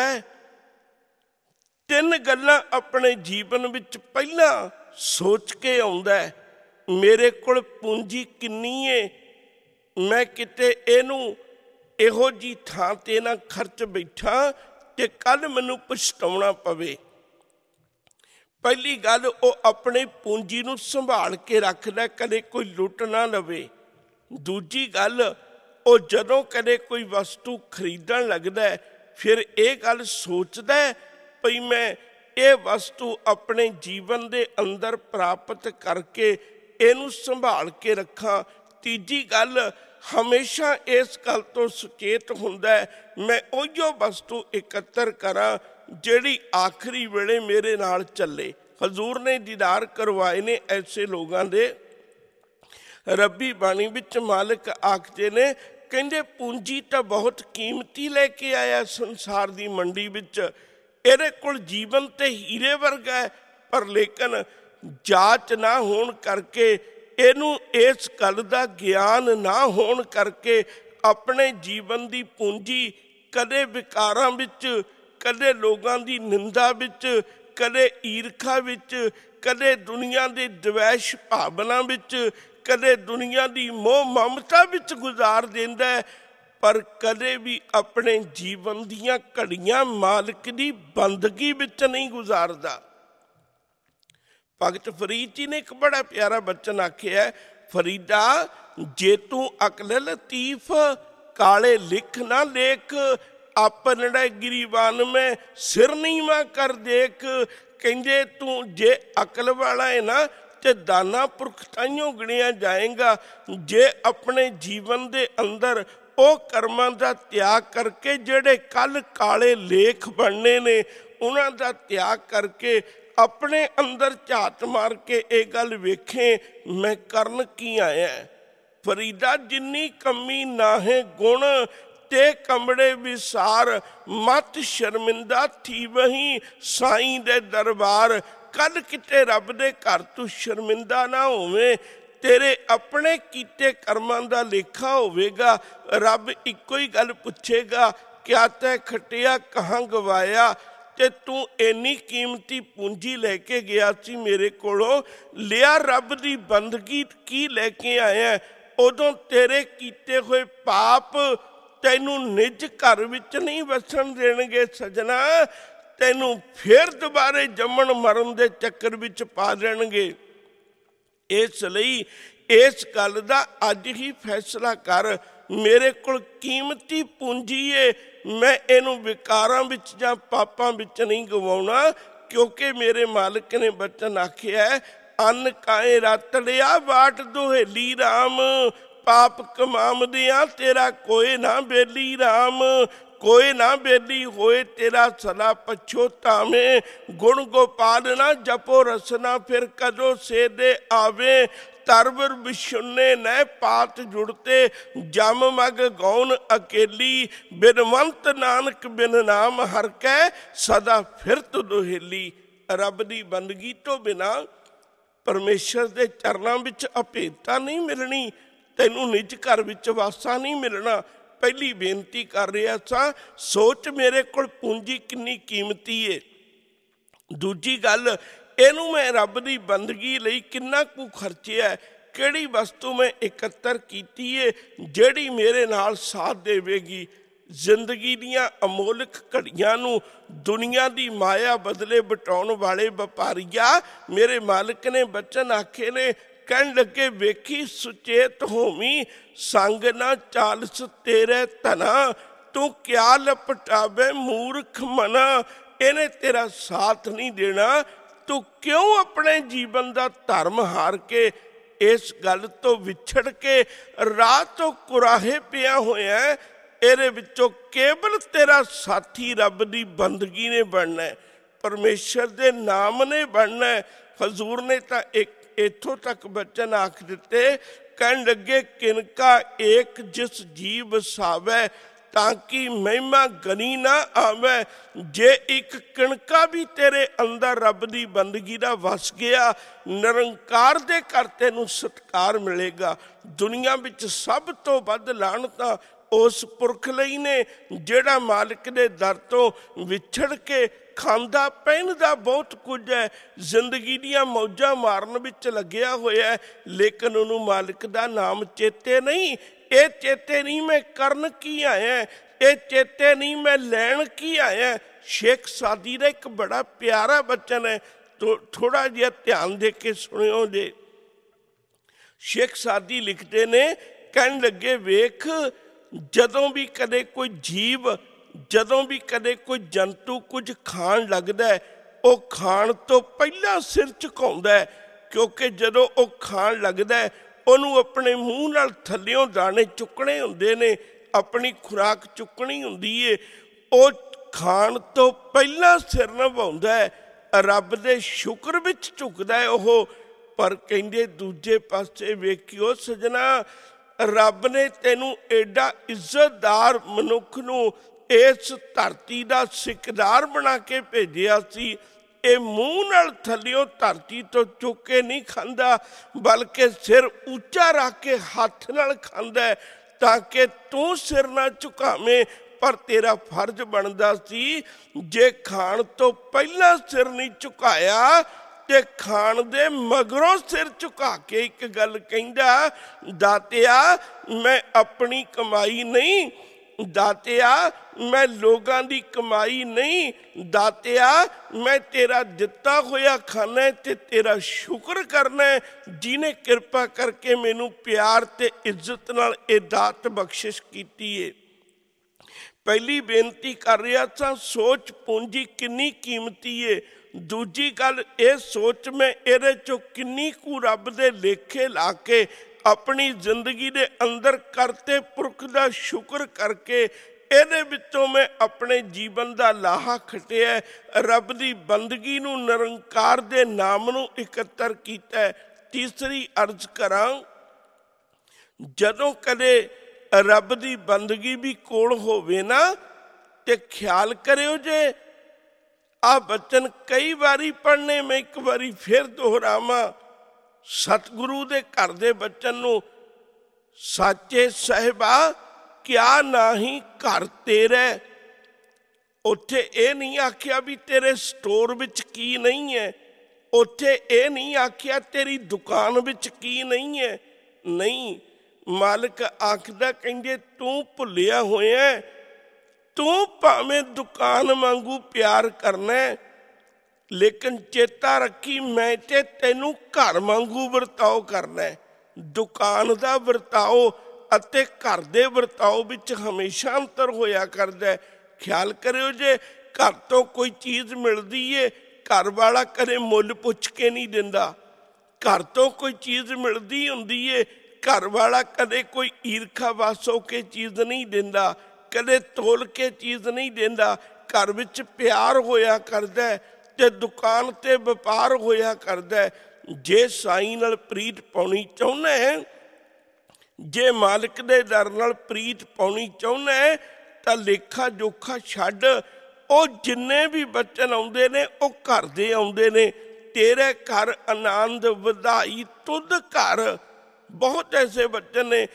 ਤਿੰਨ ਗੱਲਾਂ ਆਪਣੇ ਜੀਵਨ ਵਿੱਚ ਪਹਿਲਾਂ ਸੋਚ ਕੇ ਆਉਂਦਾ। ਮੇਰੇ ਕੋਲ ਪੂੰਜੀ ਕਿੰਨੀ ਏ, ਮੈਂ ਕਿਤੇ ਇਹਨੂੰ ਇਹੋ ਜਿਹੀ ਥਾਂ ਤੇ ਨਾ ਖਰਚ ਬੈਠਾ ਤੇ ਕੱਲ੍ਹ ਮੈਨੂੰ ਪਛਤਾਉਣਾ ਪਵੇ। ਪਹਿਲੀ ਗੱਲ, ਉਹ ਆਪਣੀ ਪੂੰਜੀ ਨੂੰ ਸੰਭਾਲ ਕੇ ਰੱਖਦਾ, ਕਦੇ ਕੋਈ ਲੁੱਟ ਨਾ ਲਵੇ। ਦੂਜੀ ਗੱਲ, ਉਹ ਜਦੋਂ ਕਦੇ ਕੋਈ ਵਸਤੂ ਖਰੀਦਣ ਲੱਗਦਾ ਫਿਰ ਇਹ ਗੱਲ ਸੋਚਦਾ ਭਈ ਮੈਂ ਇਹ ਵਸਤੂ ਆਪਣੇ ਜੀਵਨ ਦੇ ਅੰਦਰ ਪ੍ਰਾਪਤ ਕਰਕੇ ਇਹਨੂੰ ਸੰਭਾਲ ਕੇ ਰੱਖਾਂ। ਤੀਜੀ ਗੱਲ, ਹਮੇਸ਼ਾ ਇਸ ਗੱਲ ਤੋਂ ਸੁਚੇਤ ਹੁੰਦਾ ਮੈਂ ਉਹੀਓ ਵਸਤੂ ਇਕੱਤਰ ਕਰਾਂ ਜਿਹੜੀ ਆਖਰੀ ਵੇਲੇ ਮੇਰੇ ਨਾਲ ਚੱਲੇ। ਹਜ਼ੂਰ ਨੇ ਦੀਦਾਰ ਕਰਵਾਏ ਨੇ ਐਸੇ ਲੋਕਾਂ ਦੇ। ਰੱਬੀ ਬਾਣੀ ਵਿੱਚ ਮਾਲਕ ਆਖਦੇ ਨੇ, ਕਹਿੰਦੇ ਪੂੰਜੀ ਤਾਂ ਬਹੁਤ ਕੀਮਤੀ ਲੈ ਕੇ ਆਇਆ ਸੰਸਾਰ ਦੀ ਮੰਡੀ ਵਿੱਚ। ਇਹਦੇ ਕੋਲ ਜੀਵਨ ਤੇ ਹੀਰੇ ਵਰਗਾ ਹੈ, ਪਰ ਲੇਕਿਨ ਜਾਂਚ ਨਾ ਹੋਣ ਕਰਕੇ, ਇਹਨੂੰ ਇਸ ਗੱਲ ਦਾ ਗਿਆਨ ਨਾ ਹੋਣ ਕਰਕੇ ਆਪਣੇ ਜੀਵਨ ਦੀ ਪੂੰਜੀ ਕਦੇ ਵਿਕਾਰਾਂ ਵਿੱਚ, ਕਦੇ ਲੋਕਾਂ ਦੀ ਨਿੰਦਾ ਵਿੱਚ, ਕਦੇ ਈਰਖਾ ਵਿੱਚ, ਕਦੇ ਦੁਨੀਆ ਦੇ ਦਵੈਸ਼ ਭਾਵਨਾ ਵਿੱਚ, ਕਦੇ ਦੁਨੀਆ ਦੀ ਮੋਹ ਮਮਤਾ ਵਿੱਚ ਗੁਜ਼ਾਰ ਦਿੰਦਾ, ਪਰ ਕਦੇ ਵੀ ਆਪਣੇ ਜੀਵਨ ਦੀਆਂ ਘੜੀਆਂ ਮਾਲਕ ਦੀ ਬੰਦਗੀ ਵਿੱਚ ਨਹੀਂ ਗੁਜ਼ਾਰਦਾ। ਭਗਤ ਫਰੀਦ ਜੀ ਨੇ ਇੱਕ ਬੜਾ ਪਿਆਰਾ ਬਚਨ ਆਖਿਆ, ਫਰੀਦਾ ਜੇ ਤੂੰ ਅਕਲ ਲਤੀਫ ਕਾਲੇ ਲਿਖ ਨਾ ਲੇਖ, ਆਪਨੜੇ ਗਿਰੀਵਾਨ ਮੈਂ ਸਿਰ ਨੀਵਾਂ ਕਰ ਦੇਖ। ਕਹਿੰਦੇ ਤੂੰ ਜੇ ਅਕਲ ਵਾਲਾ ਹੈ ਨਾ ਤੇ ਦਾਨਾ ਪੁਰਖ ਤਾਈਓ ਗਿਣਿਆ ਜਾਏਗਾ। ਜੇ ਆਪਣੇ ਜੀਵਨ ਦੇ ਅੰਦਰ ਉਹ ਕਰਮਾਂ ਦਾ ਤਿਆਗ ਕਰਕੇ ਜਿਹੜੇ ਕੱਲ੍ਹ ਕਾਲੇ ਲੇਖ ਬਣਨੇ ਨੇ ਉਹਨਾਂ ਦਾ ਤਿਆਗ ਕਰਕੇ ਆਪਣੇ ਅੰਦਰ ਝਾਤ ਮਾਰ ਕੇ ਇਹ ਗੱਲ ਵੇਖੇ ਮੈਂ ਕਰਨ ਕੀ ਆਇਆ। ਫਰੀਦਾ ਜਿੰਨੀ ਕਮੀ ਨਾਹੇ ਗੁਣ ਤੇ ਕਮੜੇ ਵਿਸਾਰ, ਮਤ ਸ਼ਰਮਿੰਦਾ ਥੀ ਵਹੀਂ ਸਾਈਂ ਦੇ ਦਰਬਾਰ। ਕੱਲ ਕਿਤੇ ਰੱਬ ਦੇ ਘਰ ਤੂੰ ਸ਼ਰਮਿੰਦਾ ਨਾ ਹੋਵੇਂ, ਤੇਰੇ ਆਪਣੇ ਕੀਤੇ ਕਰਮਾਂ ਦਾ ਲੇਖਾ ਹੋਵੇਗਾ। ਰੱਬ ਇੱਕੋ ਹੀ ਗੱਲ ਪੁੱਛੇਗਾ, ਕਿਆ ਤੈਂ ਖਟਿਆ ਕਹਾਂ ਗਵਾਇਆ। ਤੇ ਤੂੰ ਇੰਨੀ ਕੀਮਤੀ ਪੂੰਜੀ ਲੈ ਕੇ ਗਿਆ ਸੀ ਮੇਰੇ ਕੋਲੋਂ, ਲਿਆ ਰੱਬ ਦੀ ਬੰਦਗੀ ਕੀ ਲੈ ਕੇ ਆਇਆ। ਉਦੋਂ ਤੇਰੇ ਕੀਤੇ ਹੋਏ ਪਾਪ ਤੈਨੂੰ ਨਿੱਜ ਘਰ ਵਿੱਚ ਨਹੀਂ ਵਸਣ ਦੇਣਗੇ ਸਜਣਾ, ਤੈਨੂੰ ਫਿਰ ਦੁਬਾਰੇ ਜੰਮਣ ਮਰਨ ਦੇ ਚੱਕਰ ਵਿੱਚ ਪਾ ਦੇਣਗੇ। ਇਸ ਲਈ ਇਸ ਗੱਲ ਦਾ ਅੱਜ ਹੀ ਫੈਸਲਾ ਕਰ, ਮੇਰੇ ਕੋਲ ਕੀਮਤੀ ਪੂੰਜੀ ਏ, मैं इनू विकारां विच जां पापां विच नहीं गवाउणा, क्योंकि मेरे मालिक ने बचन आखिया है, अन्न काए रत लिया बाट दुहेली राम, पाप कमामदियां तेरा कोई ना बेली राम, कोई ना बेली होए तेरा सदा पछोतावे, गुण गोपाल ना जपो रसना फिर कदों से दे आवे, तरवर विशुन्ने न पात जुड़ते जम मग गौन अकेली, बिनवंत नानक बिन नाम हर कै सदा फिरत दुहेली। रब दी बंदगी तो बिना परमेश्वर दे चरनां विच अभेदता नहीं मिलनी, तैनू निज घर विच वासा नहीं मिलना। पहली बेनती कर रहा सा, सोच मेरे कोल पूंजी कितनी कीमती है। दूजी गल, इनू मैं रब दी बंदगी लई किन्ना कु खर्चिया, किहड़ी वस्तु मैं इकत्तर कीती है जिहड़ी मेरे नाल साथ देवेगी। जिंदगी दियां अमोलक घड़ियां नू दुनिया दी माया बदले बटाउण वाले व्यापारीआ, मेरे मालिक ने बचन आखे ने, कहन लगे वेखी सुचेत होवी, संग ना चालस तेरे धना, तू क्या लपटावे मूर्ख मना, इन्हें तेरा साथ नहीं देना, तू क्यों अपने जीवन का धर्म हार के इस गल तो विछड़ के राह तो कुराहे पिया होया, इहदे विचों केवल तेरा साथी रब दी बंदगी ने बनना है, परमेश्वर दे नाम ने बनना है। हजूर ने तो एक इथों तक बचन आख दिते, कहन लगे किनका एक जिस जीव सावै, ताकि महिमा गनी ना आवे, जे एक किणका भी तेरे अंदर रब दी बंदगी दा वस गया, निरंकार दे घर तैनू सत्कार मिलेगा। दुनिया विच सब तो वध लानतां उस पुरख लई ने जिहड़ा मालिक दे दर तो विछड़ के खांदा पहनदा बहुत कुछ है, जिंदगी दियां मौजां मारन विच लग्या होया है, लेकिन उन्होंने मालिक दा नाम चेते नहीं। ये चेते नहीं मैं करन की आया, ये चेते नहीं मैं लैन की आया। शेख सादी का एक बड़ा प्यारा बचन है, तो थोड़ा जिहा ध्यान दे के सुनियो जे। शेख सादी लिखते ने, कहन लगे वेख जदों भी कदे कोई जीव, जदों भी कदे कोई जंतु कुछ खाण लगदा है, वो खाण तो पहला सिर झुकाउंदा है, क्योंकि जदों वो खाण लगदा है ਉਹਨੂੰ अपने मूँह नाल थल्लियों दाने चुकने हुंदे ने, अपनी खुराक चुकनी हुंदी है, वो खाण तो पहला सिर नभाउंदा है, रब दे शुक्र विच झुकदा है ओह। पर कहंदे दूजे पासे वेखियो सजना, रब ने तैनू एडा इज्जतदार मनुख नू इस धरती दा सिकदार बना के भेजिया सी, ये मूँह नाल थल्लियों धरती तो चुक के नहीं खांदा, बल्कि सिर ऊंचा रख के हाथ नाल खांदा है, ताकि तू सिर ना झुकावें। पर तेरा फर्ज बनदा सी, जे खाण तो पहला सिर नहीं झुकाया ते खाण दे मगरों सिर झुका के एक गल कहंदा, दातिया मैं अपनी कमाई नहीं, दातिया मैं लोगों की कमाई नहीं, दातिया मैं तेरा दिता होया खाना है ते तेरा शुक्र करना है, जिन्हें कृपा करके मैनू प्यार ते इज्जत नाल ये दात बख्शिश की है। पहली बेनती कर रहा था, सोच पूंजी किन्नी कीमती है। दूजी गल ये सोच मैं इहदे चों किन्नी कु रब दे लेखे ला के अपनी जिंदगी दे अंदर करते पुरख दा शुक्र करके ਇਹਦੇ ਵਿੱਚੋਂ मैं अपने जीवन का लाहा खटिया, रब की बंदगी नू निरंकार दे नाम नू इकत्तर किया। तीसरी अर्ज करां, जदों कदे रब की बंदगी भी कोल होवे ना, ते ख्याल करियो जे आ बचन कई बारी पढ़ने, मैं एक बारी फिर दोहरावां, सतगुरु दे घर दे बचन नू, साचे साहिबा क्या नाही घर तेरे, उत्थे ये नहीं आख्या भी तेरे स्टोर विच की नहीं है, उत्थे ये नहीं आख्या तेरी दुकान विच की नहीं है। नहीं, मालिक आखदा कहंदे तू भुलिया होया, तू भावें दुकान वांगू प्यार करना है, लेकिन चेता रखी मैं ते तैनू घर वांगू वरताओ करना है। दुकान दा वरताओ अते घर दे वरताओ विच हमेशा अंतर होया करदा है। ख्याल करियो जे घर तो कोई चीज़ मिलती है, घर वाला कदे मुल पुछ के नहीं दिंदा। घर तो कोई चीज़ मिलती हुंदी है, घर वाला कदे कोई ईरखा वस हो के चीज़ नहीं दिंदा, कदे तोल के चीज़ नहीं दिंदा। घर विच प्यार होया करदा है ते दुकान ते व्यापार होया करदा है। जे साईं नाल प्रीत पाउणी चाहुंदा है, जे मालिक दे दर नाल प्रीत पाउणी चाहुंदा है, तां लेखा जोखा छड्ड। ਉਹ जिन्ने भी बचन आउंदे ने ਉਹ घर दे आउंदे ने। तेरे घर आनंद वधाई तुद घर। बहुत ऐसे बचन ने।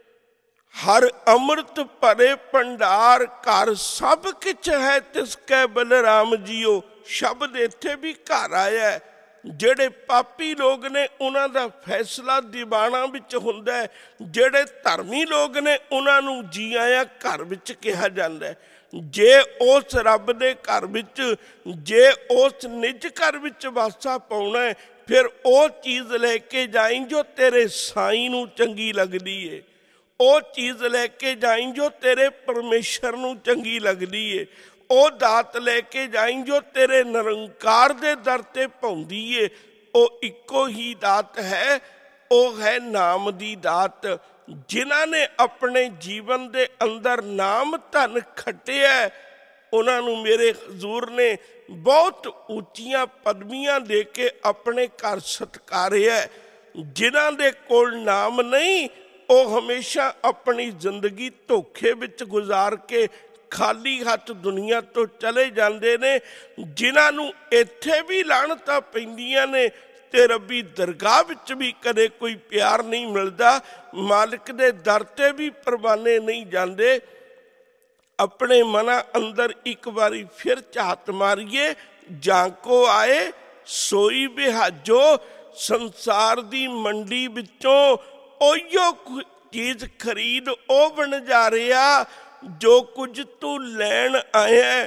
हर अमृत भरे भंडार घर सब किछ है तिसकै बलराम जीओ। शब्द इत्थे भी घर आया है। ਜਿਹੜੇ ਪਾਪੀ ਲੋਕ ਨੇ ਉਹਨਾਂ ਦਾ ਫੈਸਲਾ ਦੀਵਾਨਾਂ ਵਿੱਚ ਹੁੰਦਾ ਹੈ, ਜਿਹੜੇ ਧਰਮੀ ਲੋਕ ਨੇ ਉਹਨਾਂ ਨੂੰ ਜੀ ਆਇਆਂ ਘਰ ਵਿੱਚ ਕਿਹਾ ਜਾਂਦਾ ਹੈ। ਜੇ ਉਸ ਰੱਬ ਦੇ ਘਰ ਵਿੱਚ, ਜੇ ਉਸ ਨਿੱਜ ਘਰ ਵਿੱਚ ਵਾਸਾ ਪਾਉਣਾ ਹੈ, ਫਿਰ ਉਹ ਚੀਜ਼ ਲੈ ਕੇ ਜਾਈਂ ਜੋ ਤੇਰੇ ਸਾਈਂ ਨੂੰ ਚੰਗੀ ਲੱਗਦੀ ਏ। ਉਹ ਚੀਜ਼ ਲੈ ਕੇ ਜਾਈਂ ਜੋ ਤੇਰੇ ਪਰਮੇਸ਼ਰ ਨੂੰ ਚੰਗੀ ਲੱਗਦੀ ਏ। ਉਹ ਦਾਤ ਲੈ ਕੇ ਜਾਈਂ ਜੋ ਤੇਰੇ ਨਿਰੰਕਾਰ ਦੇ ਦਰ ਤੇ ਪਾਉਂਦੀ ਏ। ਉਹ ਇੱਕੋ ਹੀ ਦਾਤ ਹੈ, ਉਹ ਹੈ ਨਾਮ ਦੀ ਦਾਤ। ਜਿਨ੍ਹਾਂ ਨੇ ਆਪਣੇ ਜੀਵਨ ਦੇ ਅੰਦਰ ਨਾਮ ਧਨ ਖੱਟਿਆ, ਉਹਨਾਂ ਨੂੰ ਮੇਰੇ ਹਜ਼ੂਰ ਨੇ ਬਹੁਤ ਉੱਚੀਆਂ ਪਦਵੀਆਂ ਦੇ ਕੇ ਆਪਣੇ ਘਰ ਸਤਿਕਾਰਿਆ। ਜਿਨ੍ਹਾਂ ਦੇ ਕੋਲ ਨਾਮ ਨਹੀਂ, ਉਹ ਹਮੇਸ਼ਾ ਆਪਣੀ ਜ਼ਿੰਦਗੀ ਧੋਖੇ ਵਿੱਚ ਗੁਜ਼ਾਰ ਕੇ ਖਾਲੀ ਹੱਥ ਦੁਨੀਆ ਤੋਂ ਚਲੇ ਜਾਂਦੇ ਨੇ। ਜਿਨ੍ਹਾਂ ਨੂੰ ਇੱਥੇ ਵੀ ਲਾਹਨਤਾਂ ਪੈਂਦੀਆਂ ਨੇ ਤੇ ਰੱਬੀ ਦਰਗਾਹ ਵਿੱਚ ਵੀ ਕਦੇ ਕੋਈ ਪਿਆਰ ਨਹੀਂ ਮਿਲਦਾ, ਮਾਲਿਕ ਦੇ ਦਰ ਤੇ ਵੀ ਪਰਵਾਨੇ ਨਹੀਂ ਜਾਂਦੇ। ਆਪਣੇ ਮਨਾਂ ਅੰਦਰ ਇੱਕ ਵਾਰੀ ਫਿਰ ਝਾਤ ਮਾਰੀਏ। ਜਾਂਕੋ ਆਏ ਸੋਈ ਬਿਹਾਜੋ। ਸੰਸਾਰ ਦੀ ਮੰਡੀ ਵਿੱਚੋਂ ਉਹੀਓ ਚੀਜ਼ ਖਰੀਦ ਉਹ ਵਣਜਾਰਿਆ ਜੋ ਕੁਝ ਤੂੰ ਲੈਣ ਆਇਆ।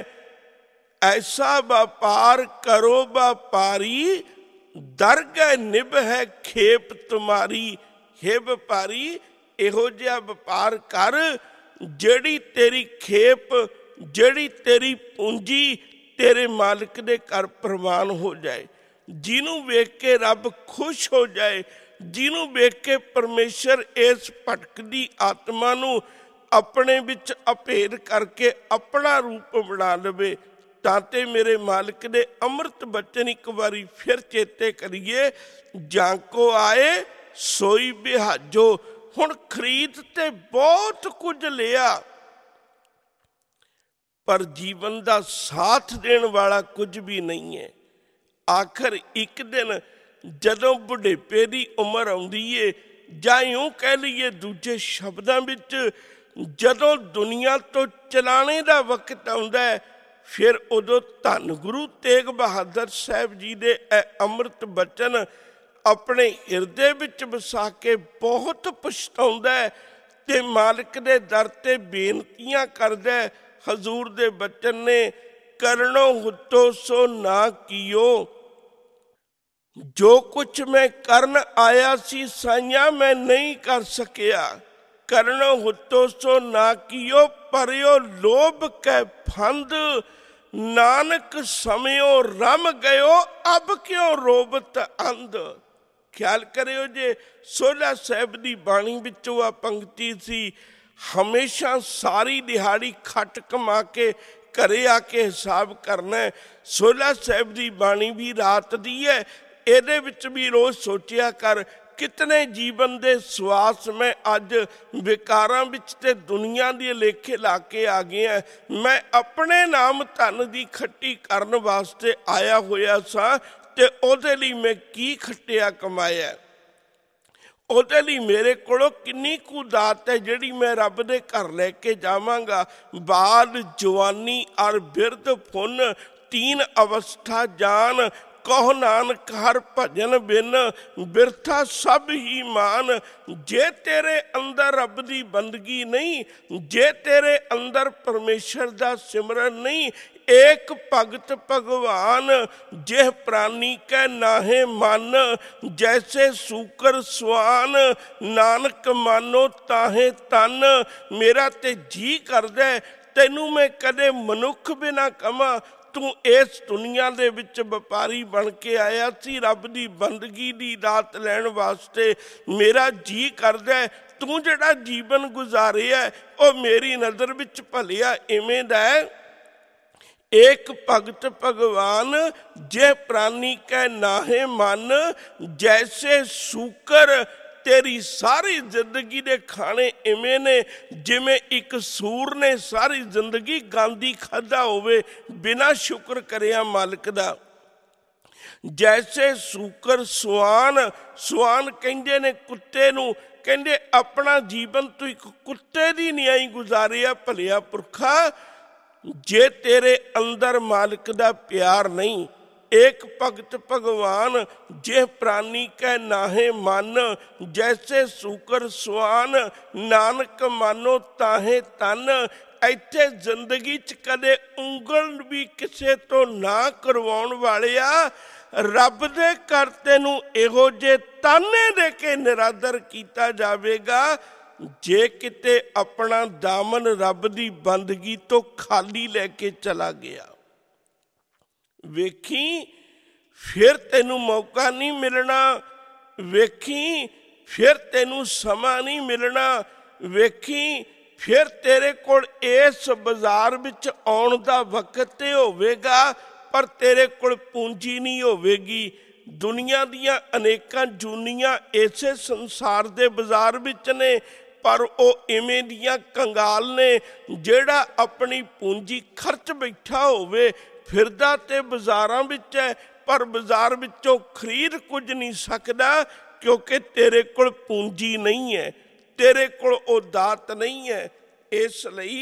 ਐਸਾ ਵਪਾਰ ਕਰੋ ਵਪਾਰੀ, ਦਰਗਹਿ ਨਿਭ ਹੈ ਖੇਪ ਤੁਮਾਰੀ। ਹੇ ਵਪਾਰੀ, ਇਹੋ ਜਿਹਾ ਵਪਾਰ ਕਰ ਜਿਹੜੀ ਤੇਰੀ ਖੇਪ, ਜਿਹੜੀ ਤੇਰੀ ਪੂੰਜੀ ਤੇਰੇ ਮਾਲਕ ਦੇ ਘਰ ਪ੍ਰਵਾਨ ਹੋ ਜਾਏ। ਜਿਹਨੂੰ ਵੇਖ ਕੇ ਰੱਬ ਖੁਸ਼ ਹੋ ਜਾਏ, ਜਿਹਨੂੰ ਵੇਖ ਕੇ ਪਰਮੇਸ਼ਰ ਇਸ ਭਟਕਦੀ ਆਤਮਾ ਨੂੰ ਆਪਣੇ ਵਿੱਚ ਅਭੇਦ ਕਰਕੇ ਆਪਣਾ ਰੂਪ ਬਣਾ ਲਵੇ। ਤਾਂ ਤੇ ਮੇਰੇ ਮਾਲਕ ਦੇ ਅੰਮ੍ਰਿਤ ਬਚਨ ਇੱਕ ਵਾਰੀ ਫਿਰ ਚੇਤੇ ਕਰੀਏ। ਜਾਂਕੋ ਆਏ ਸੋਈ ਬਿਹਾਜੋ। ਹੁਣ ਖਰੀਦ ਤੇ ਬਹੁਤ ਕੁਝ ਲਿਆ, ਪਰ ਜੀਵਨ ਦਾ ਸਾਥ ਦੇਣ ਵਾਲਾ ਕੁਝ ਵੀ ਨਹੀਂ ਹੈ। ਆਖਰ ਇੱਕ ਦਿਨ ਜਦੋਂ ਬੁਢੇਪੇ ਦੀ ਉਮਰ ਆਉਂਦੀ ਏ, ਜਾਂ ਇਉਂ ਕਹਿ ਲਈਏ ਦੂਜੇ ਸ਼ਬਦਾਂ ਵਿੱਚ ਜਦੋਂ ਦੁਨੀਆ ਤੋਂ ਚਲਾਣੇ ਦਾ ਵਕਤ ਆਉਂਦਾ ਹੈ, ਫਿਰ ਉਦੋਂ ਧੰਨ ਗੁਰੂ ਤੇਗ ਬਹਾਦਰ ਸਾਹਿਬ ਜੀ ਦੇ ਇਹ ਅੰਮ੍ਰਿਤ ਬਚਨ ਆਪਣੇ ਹਿਰਦੇ ਵਿੱਚ ਵਸਾ ਕੇ ਬਹੁਤ ਪਛਤਾਉਂਦਾ ਹੈ ਤੇ ਮਾਲਕ ਦੇ ਦਰ ਤੇ ਬੇਨਤੀਆਂ ਕਰਦਾ ਹੈ। ਹਜ਼ੂਰ ਦੇ ਬਚਨ ਨੇ ਕਰਨੋ ਹੁਤੋ ਸੋ ਨਾ ਕੀਓ। ਜੋ ਕੁਛ ਮੈਂ ਕਰਨ ਆਇਆ ਸੀ ਸਾਈਆਂ ਮੈਂ ਨਹੀਂ ਕਰ ਸਕਿਆ। ਕਰਨੋ ਹੁਤੋ ਸੋ ਨਾ ਕੀਓ, ਪਰਿਓ ਲੋਭ ਕੈ ਫੰਦ। ਨਾਨਕ ਸਮਿਓ ਰਮ ਗਇਓ, ਅਬ ਕਿਉਂ ਰੋਬਤ ਅੰਧ। ਖਿਆਲ ਕਰਿਓ ਜੇ ਸੋਹਲਾ ਸਾਹਿਬ ਦੀ ਬਾਣੀ ਵਿੱਚੋਂ ਆ ਪੰਕਤੀ ਸੀ। ਹਮੇਸ਼ਾ ਸਾਰੀ ਦਿਹਾੜੀ ਖੱਟ ਕਮਾ ਕੇ ਘਰੇ ਆ ਕੇ ਹਿਸਾਬ ਕਰਨਾ। ਸੋਹਲਾ ਸਾਹਿਬ ਦੀ ਬਾਣੀ ਵੀ ਰਾਤ ਦੀ ਹੈ। ਇਹਦੇ ਵਿੱਚ ਵੀ ਰੋਜ਼ ਸੋਚਿਆ ਕਰ ਕਿਤਨੇ ਜੀਵਨ ਦੇ ਸਵਾਸ ਮੈਂ ਅੱਜ ਵਿਕਾਰਾਂ ਵਿੱਚ ਤੇ ਦੁਨੀਆ ਦੇ ਲੇਖੇ ਲਾ ਕੇ ਆ ਗਿਆ। ਮੈਂ ਆਪਣੇ ਨਾਮ ਧਨ ਦੀ ਖੱਟੀ ਕਰਨ ਵਾਸਤੇ ਆਇਆ ਹੋਇਆ ਸਾਂ ਤੇ ਉਹਦੇ ਲਈ ਮੈਂ ਕੀ ਖੱਟਿਆ ਕਮਾਇਆ। ਉਹਦੇ ਲਈ ਮੇਰੇ ਕੋਲੋਂ ਕਿੰਨੀ ਕੁ ਦਾਤ ਹੈ ਜਿਹੜੀ ਮੈਂ ਰੱਬ ਦੇ ਘਰ ਲੈ ਕੇ ਜਾਵਾਂਗਾ। ਬਾਲ ਜਵਾਨੀ ਔਰ ਬਿਰਧ ਫੁੰਨ ਤੀਨ ਅਵਸਥਾ ਜਾਨ। ਕਹੋ ਨਾਨਕ ਹਰ ਭਜਨ ਬਿਨ ਬਿਰਥਾ ਸਭ ਹੀ ਮਾਨ। ਜੇ ਤੇਰੇ ਅੰਦਰ ਰੱਬ ਦੀ ਬੰਦਗੀ ਨਹੀਂ, ਜੇ ਤੇਰੇ ਅੰਦਰ ਪਰਮੇਸ਼ਰ ਦਾ ਸਿਮਰਨ ਨਹੀਂ, ਏਕ ਭਗਤ ਭਗਵਾਨ ਜਿਹ ਪ੍ਰਾਨੀ ਕੈ ਨਾਹੇ ਮਨ। ਜੈਸੇ ਸੂਕਰ ਸਵਾਨ ਨਾਨਕ ਮਾਨੋ ਤਾਹੇ ਤਨ। ਮੇਰਾ ਤੇ ਜੀ ਕਰਦਾ ਤੈਨੂੰ ਮੈਂ ਕਦੇ ਮਨੁੱਖ ਬਿਨਾ ਕਵਾਂ, ਤੂੰ ਇਸ ਦੁਨੀਆ ਦੇ ਵਿੱਚ ਵਪਾਰੀ ਬਣ ਕੇ ਆਇਆ ਸੀ ਰੱਬ ਦੀ ਬੰਦਗੀ ਦੀ ਦਾਤ ਲੈਣ ਵਾਸਤੇ। ਮੇਰਾ ਜੀ ਕਰਦਾ ਤੂੰ ਜਿਹੜਾ ਜੀਵਨ ਗੁਜ਼ਾਰਿਆ ਉਹ ਮੇਰੀ ਨਜ਼ਰ ਵਿੱਚ ਭਲਿਆ ਇਵੇਂ ਦਾ ਹੈ। एक भगत भगवान जे प्राणी कै नाहे मन, जैसे सूकर तेरी सारी जिंदगी दे खाने इवें ने जिमें एक सूर ने सारी जिंदगी गांधी खाधा होवे बिना शुक्र करिया मालिक दा। जैसे सूकर सुआन, सुआन कहंदे ने कुत्ते नूं, कहंदे अपना जीवन तू एक कुत्ते दी न्याई गुजारिया भलिया पुरखा, जे तेरे अंदर मालिक दा प्यार नहीं। एक भगत भगवान जे प्राणी कै नाहे मन, जैसे सूकर सुआन नानक मानो ताहे तन। इत्थे जिंदगी च कदे उंगल भी किसे तो ना करवाउण वालिया, रब दे घर तैनूं इहो जे ताने दे के निरादर कीता जावेगा जे किते अपना दामन रब दी बंदगी तो खाली लैके चला गया। वेखी फिर तेनू मौका नहीं मिलना, वेखी फिर तेनू समा नहीं मिलना, वेखी फिर तेरे कोल इस बाजार विच आउण दा वक्त होवेगा पर तेरे कोल पूंजी नहीं होवेगी। दुनिया दियां अनेकां जूनियां इसे संसार दे बाजार विच ने, पर वो इवें दियां कंगाल ने जेड़ा अपनी पूंजी खर्च बैठा होवे, फिरदा ते बाजारां विच है पर बाजार विचों खरीद कुछ नहीं सकदा क्योंकि तेरे कोल पूंजी नहीं है, तेरे कोल वो दात नहीं है। इसलिए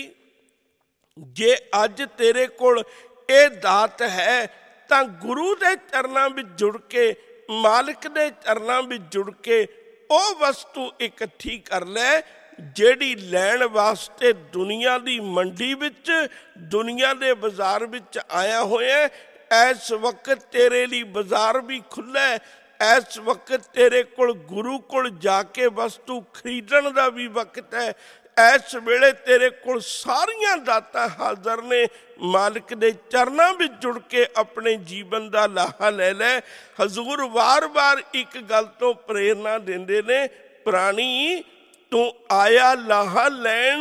जे अज तेरे कोल ये दात है तां गुरु दे चरनां विच जुड़ के, मालिक दे चरनां विच जुड़ के ਉਹ वस्तु इकट्ठी कर लै ਜਿਹੜੀ ਲੈਣ वास्ते दुनिया की मंडी विच, दुनिया के बाजार विच आया होया। इस वक्त तेरे लिए बाजार भी खुला है, इस वक्त तेरे कोल गुरु कोल जाके वस्तु खरीदण दा भी वक्त है। इस वेले तेरे कोल सारियां दातां हाज़र ने, मालिक दे चरनां विच जुड़ के अपने जीवन का लाहा ले लै। हजूर वार वार एक गल तो प्रेरणा देंदे ने, प्राणी तू आया लाहा लैण,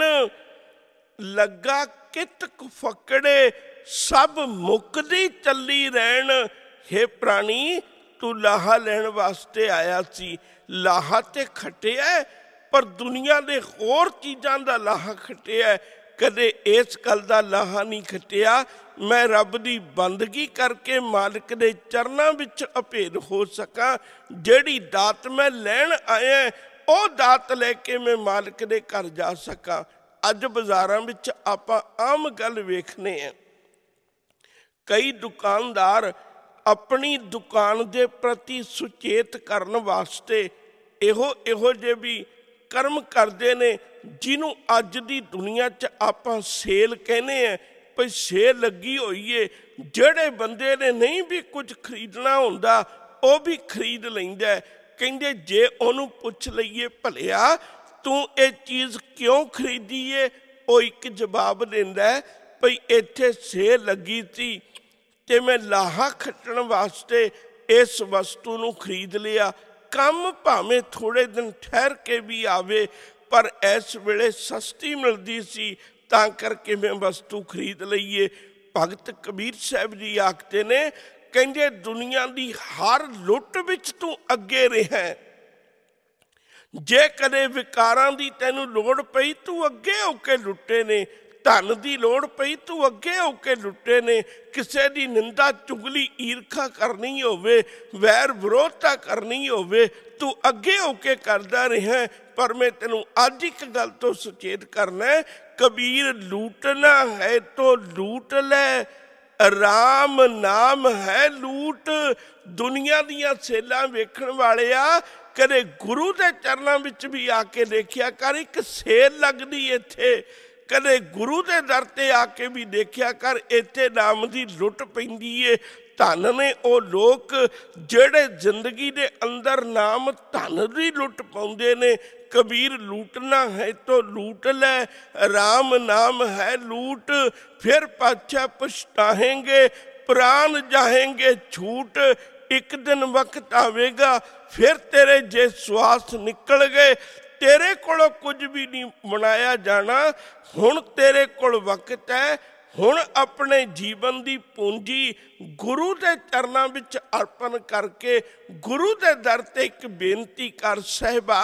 लगा कित फकड़े सब मुकदी चली रहन। हे प्राणी तू लाहा लैण वास्ते आया सी, लाहा ते खटिया पर दुनिया दे होर चीज़ां दा लाहा खटिया, कदे इस गल दा लाहा नहीं खटिया मैं रब दी बंदगी करके मालिक दे चरनां विच अभेद हो सकां। जिहड़ी दात मैं लैण आया ਉਹ ਦਾਤ ਲੈ ਕੇ मैं मालिक दे घर जा सकां। अज बाज़ारां विच आपां आम गल वेखने हैं, कई दुकानदार अपनी दुकान दे प्रति सुचेत करन वास्ते इहो इहो जे भी कर्म करते ने जिन्हों अज दी दुनिया च आपां सेल कहने हैं। भई सेल लगी हुई है, जिहड़े बंदे ने नहीं भी कुछ खरीदना हुंदा वो भी खरीद लैंदा है। कहंदे जे उहनूं पुछ लईए भलिया तूं ये चीज़ क्यों खरीदी है, वो एक जवाब दिंदा है भई इत्थे सेल लगी सी ते मैं लाहा खट्टण वास्ते इस वस्तु नूं खरीद लिया। कम भावें थोड़े दिन ठहर के भी आवे पर इस वेले सस्ती मिलती सी तां करके मैं वस्तु खरीद लईए। भगत कबीर साहब जी आखते ने, कहंदे दुनिया की हर लुट विच तू अगे रहा, जे कदे विकारां दी तैनूं लोड़ पई तू अगे होके लुटे ने, धन की लोड़ पई तू अगे होके लुटे ने। किसी की निंदा चुगली ईरखा करनी होवे, वैर विरोधता करनी होवे तू अगे होके करदा रहा। पर मैं तेनूं अज एक गल तो सुचेत करना है, कबीर लूटना है तो लूट लै, राम नाम है लूट। दुनिया दियां सेलां वेखण वाले आ कदे गुरु दे चरनां विच भी आके देखिया कर, एक सेल लगदी इत्थे। कदे गुरु दे दर ते आके भी देखिया कर, इत्थे नाम दी लुट पैंदी है। ਧਨ ਨੇ ਉਹ ਲੋਕ ਜਿਹੜੇ ਜ਼ਿੰਦਗੀ ਦੇ ਅੰਦਰ ਨਾਮ ਧਨ ਦੀ ਲੁੱਟ ਪਾਉਂਦੇ ਨੇ। ਕਬੀਰ ਲੂਟਣਾ ਹੈ ਤੋ ਲੂਟ ਲੈ, ਰਾਮ ਨਾਮ ਹੈ ਲੂਟ, ਫਿਰ ਪਾਛਾ ਪਛਤਾहेंगे, ਪ੍ਰਾਨ ਜਾहेंगे छूट। ਇੱਕ ਦਿਨ ਵਕਤ ਆਵੇਗਾ ਫਿਰ ਤੇਰੇ ਜੇ ਸਵਾਸ ਨਿਕਲ ਗਏ, ਤੇਰੇ ਕੋਲੋਂ ਕੁਝ ਵੀ ਨਹੀਂ ਬਣਾਇਆ ਜਾਣਾ। ਹੁਣ ਤੇਰੇ ਕੋਲ ਵਕਤ ਹੈ, ਹੁਣ ਆਪਣੇ ਜੀਵਨ ਦੀ ਪੂੰਜੀ ਗੁਰੂ ਦੇ ਚਰਨਾਂ ਵਿੱਚ ਅਰਪਣ ਕਰਕੇ ਗੁਰੂ ਦੇ ਦਰ ਤੇ ਇੱਕ ਬੇਨਤੀ ਕਰ, ਸਾਹਿਬਾ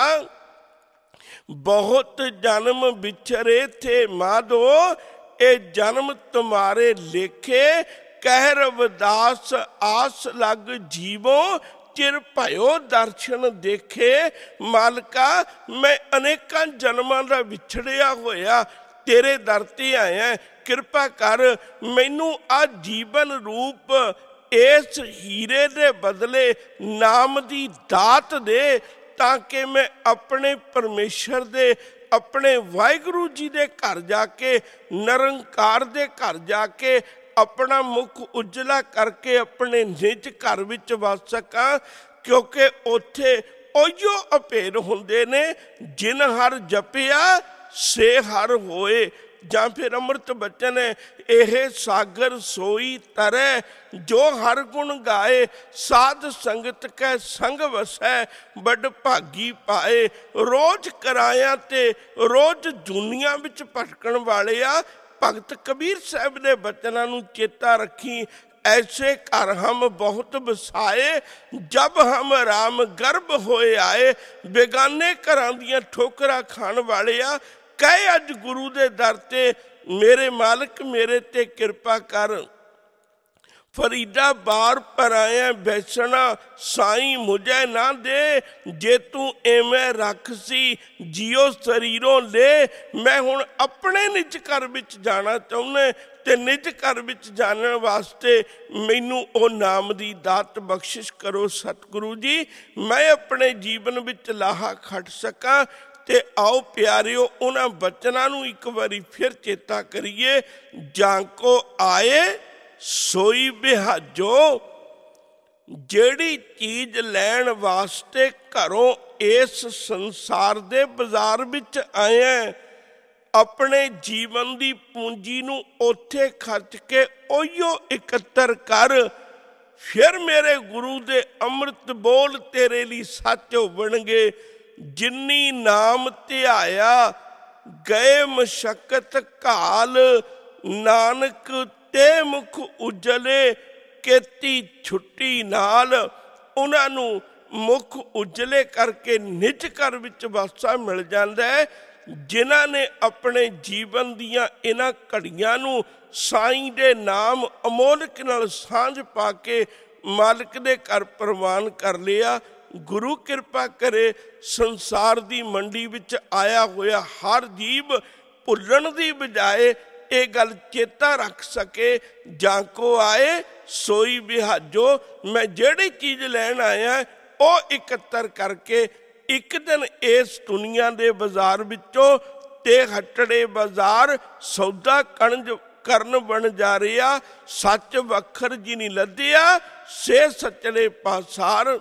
ਬਹੁਤ ਜਨਮ ਵਿਚਰੇ ਥੇ ਮਾਧੋ, ਇਹ ਜਨਮ ਤੁਮਾਰੇ ਲੇਖੇ, ਕਹਿ ਰਵਿਦਾਸ ਆਸ ਲੱਗ ਜੀਵੋ, ਚਿਰ ਭਇਓ ਦਰਸ਼ਨ ਦੇਖੇ। ਮਾਲਕਾ ਮੈਂ ਅਨੇਕਾਂ ਜਨਮਾਂ ਦਾ ਵਿਛੜਿਆ ਹੋਇਆ ਤੇਰੇ ਦਰ ਤੇ ਆਇਆ, ਕਿਰਪਾ ਕਰ ਮੈਨੂੰ ਆ ਜੀਵਨ ਰੂਪ ਇਸ ਹੀਰੇ ਦੇ ਬਦਲੇ ਨਾਮ ਦੀ ਦਾਤ ਦੇ, ਤਾਂ ਕਿ ਮੈਂ ਆਪਣੇ ਪਰਮੇਸ਼ਰ ਦੇ, ਆਪਣੇ ਵਾਹਿਗੁਰੂ ਜੀ ਦੇ ਘਰ ਜਾ ਕੇ, ਨਿਰੰਕਾਰ ਦੇ ਘਰ ਜਾ ਕੇ ਆਪਣਾ ਮੁਖ ਉਜਲਾ ਕਰਕੇ ਆਪਣੇ ਨਿਜ ਘਰ ਵਿੱਚ ਵਸ ਸਕਾਂ। ਕਿਉਂਕਿ ਉੱਥੇ ਉਹੀਓ ਅਭੇਦ ਹੁੰਦੇ ਨੇ, ਜਿਨ ਹਰ ਜਪਿਆ ਸੇ ਹਰ ਹੋਏ। ਜਾਂ ਫਿਰ ਅੰਮ੍ਰਿਤ ਬਚਨ ਹੈ, ਇਹ ਸਾਗਰ ਸੋਈ ਤਰੈ, ਜੋ ਹਰ ਗੁਣ ਗਾਏ, ਸਾਧ ਸੰਗਤ ਕੈ ਸੰਗ ਵਸੈ, ਵੱਡ ਭਾਗੀ ਪਾਏ। ਰੋਜ਼ ਕਰਾਇਆ ਤੇ ਰੋਜ਼ ਦੁਨੀਆਂ ਵਿੱਚ ਭਟਕਣ ਵਾਲਿਆ, ਭਗਤ ਕਬੀਰ ਸਾਹਿਬ ਦੇ ਬਚਨਾਂ ਨੂੰ ਚੇਤਾ ਰੱਖੀ। ऐसे घर हम बहुत बसाए, जब हम राम गर्भ होए आए। बेगाने घरां दियां ठोकरां खाण वालिया, कहे अज गुरु दे दर ते, मेरे मालिक मेरे ते किरपा कर। फरीदा बार पर आया बैसना, साई मुझे ना दे, जे तू एवें रख सी जियो शरीरों ले। मैं हुण अपने निज घर विच जाना चाहुंदा, ते निज घर विच जानन वास्ते मैनू ओ नाम दी दात बख्शिश करो सतगुरु जी, मैं अपने जीवन विच लाहा खट सकां। ते आओ प्यारिओ उन्हां बचनां नूं एक वारी फिर चेता करिए। जांको आए सोई बिहाजो, ਜਿਹੜੀ ਚੀਜ਼ ਲੈਣ ਵਾਸਤੇ ਘਰੋਂ ਇਸ ਸੰਸਾਰ ਦੇ ਬਾਜ਼ਾਰ ਵਿੱਚ ਆਇਆ, ਆਪਣੇ ਜੀਵਨ ਦੀ ਪੂੰਜੀ ਨੂੰ ਉੱਥੇ ਖਰਚ ਕੇ ਉਹੀਓ ਇਕੱਤਰ ਕਰ। ਫਿਰ ਮੇਰੇ ਗੁਰੂ ਦੇ ਅੰਮ੍ਰਿਤ ਬੋਲ ਤੇਰੇ ਲਈ ਸੱਚ ਹੋਣਗੇ। ਜਿਨੀ ਨਾਮ ਧਿਆਇਆ ਗਏ ਮਸ਼ੱਕਤ ਘਾਲ, ਨਾਨਕ ਤੇ ਮੁਖ ਉਜਲੇ ਕੀਤੀ ਛੁੱਟੀ ਨਾਲ। ਉਹਨਾਂ ਨੂੰ ਮੁਖ ਉਜਲੇ ਕਰਕੇ ਨਿਜ ਘਰ ਵਿੱਚ ਵਾਸਾ ਮਿਲ ਜਾਂਦਾ ਹੈ, ਜਿਨ੍ਹਾਂ ਨੇ ਆਪਣੇ ਜੀਵਨ ਦੀਆਂ ਇਹਨਾਂ ਘੜੀਆਂ ਨੂੰ ਸਾਈਂ ਦੇ ਨਾਮ ਅਮੋਲਕ ਨਾਲ ਸਾਂਝ ਪਾ ਕੇ ਮਾਲਕ ਦੇ ਘਰ ਪ੍ਰਵਾਨ ਕਰ ਲਿਆ। ਗੁਰੂ ਕਿਰਪਾ ਕਰੇ ਸੰਸਾਰ ਦੀ ਮੰਡੀ ਵਿੱਚ ਆਇਆ ਹੋਇਆ ਹਰ ਜੀਵ ਭੁੱਲਣ ਦੀ ਬਜਾਏ ਇਹ ਗੱਲ ਚੇਤਾ ਰੱਖ ਸਕੇ। ਜਾਂ ਕੋ ਆਏ ਸੋਈ ਬਿਹਾਜੋ, ਮੈਂ ਜਿਹੜੀ ਚੀਜ਼ ਲੈਣ ਆਇਆ ਉਹ ਇਕੱਤਰ ਕਰਕੇ ਇੱਕ ਦਿਨ ਇਸ ਦੁਨੀਆ ਦੇ ਬਾਜ਼ਾਰ ਵਿੱਚੋਂ ਤੇ ਹੱਟੜੇ ਬਾਜ਼ਾਰ ਸੌਦਾ ਕਣਜ ਕਰਨ ਬਣ ਜਾ ਰਿਹਾ। ਸੱਚ ਵਖਰ ਜੀ ਨਹੀਂ ਲੱਦਿਆ ਸੇ ਸੱਚਲੇ ਪਾਸਾਰ।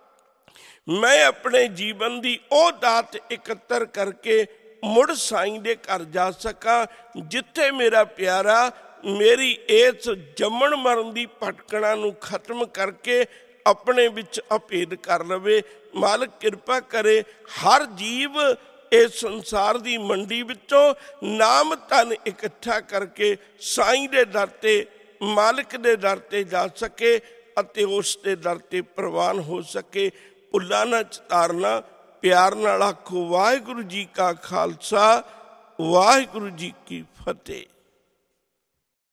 ਮੈਂ ਆਪਣੇ ਜੀਵਨ ਦੀ ਉਹ ਦਾਤ ਇਕੱਤਰ ਕਰਕੇ ਮੁੜ ਸਾਈਂ ਦੇ ਘਰ ਜਾ ਸਕਾਂ, ਜਿੱਥੇ ਮੇਰਾ ਪਿਆਰਾ ਮੇਰੀ ਇਸ ਜੰਮਣ ਮਰਨ ਦੀ ਭਟਕਣਾ ਨੂੰ ਖਤਮ ਕਰਕੇ ਆਪਣੇ ਵਿੱਚ ਅਭੇਦ ਕਰ ਲਵੇ। ਮਾਲਕ ਕਿਰਪਾ ਕਰੇ ਹਰ ਜੀਵ ਇਸ ਸੰਸਾਰ ਦੀ ਮੰਡੀ ਵਿੱਚੋਂ ਨਾਮ ਧਨ ਇਕੱਠਾ ਕਰਕੇ ਸਾਈਂ ਦੇ ਦਰ ਤੇ, ਮਾਲਕ ਦੇ ਦਰ ਤੇ ਜਾ ਸਕੇ ਅਤੇ ਉਸ ਦੇ ਦਰ ਤੇ ਪ੍ਰਵਾਨ ਹੋ ਸਕੇ। ਭੁੱਲਾਂ ਨਾ ਚਤਾਰਨਾ, ਪਿਆਰ ਨਾਲ ਆਖੋ ਵਾਹਿਗੁਰੂ ਜੀ ਕਾ ਖਾਲਸਾ, ਵਾਹਿਗੁਰੂ ਜੀ ਕੀ ਫਤਿਹ।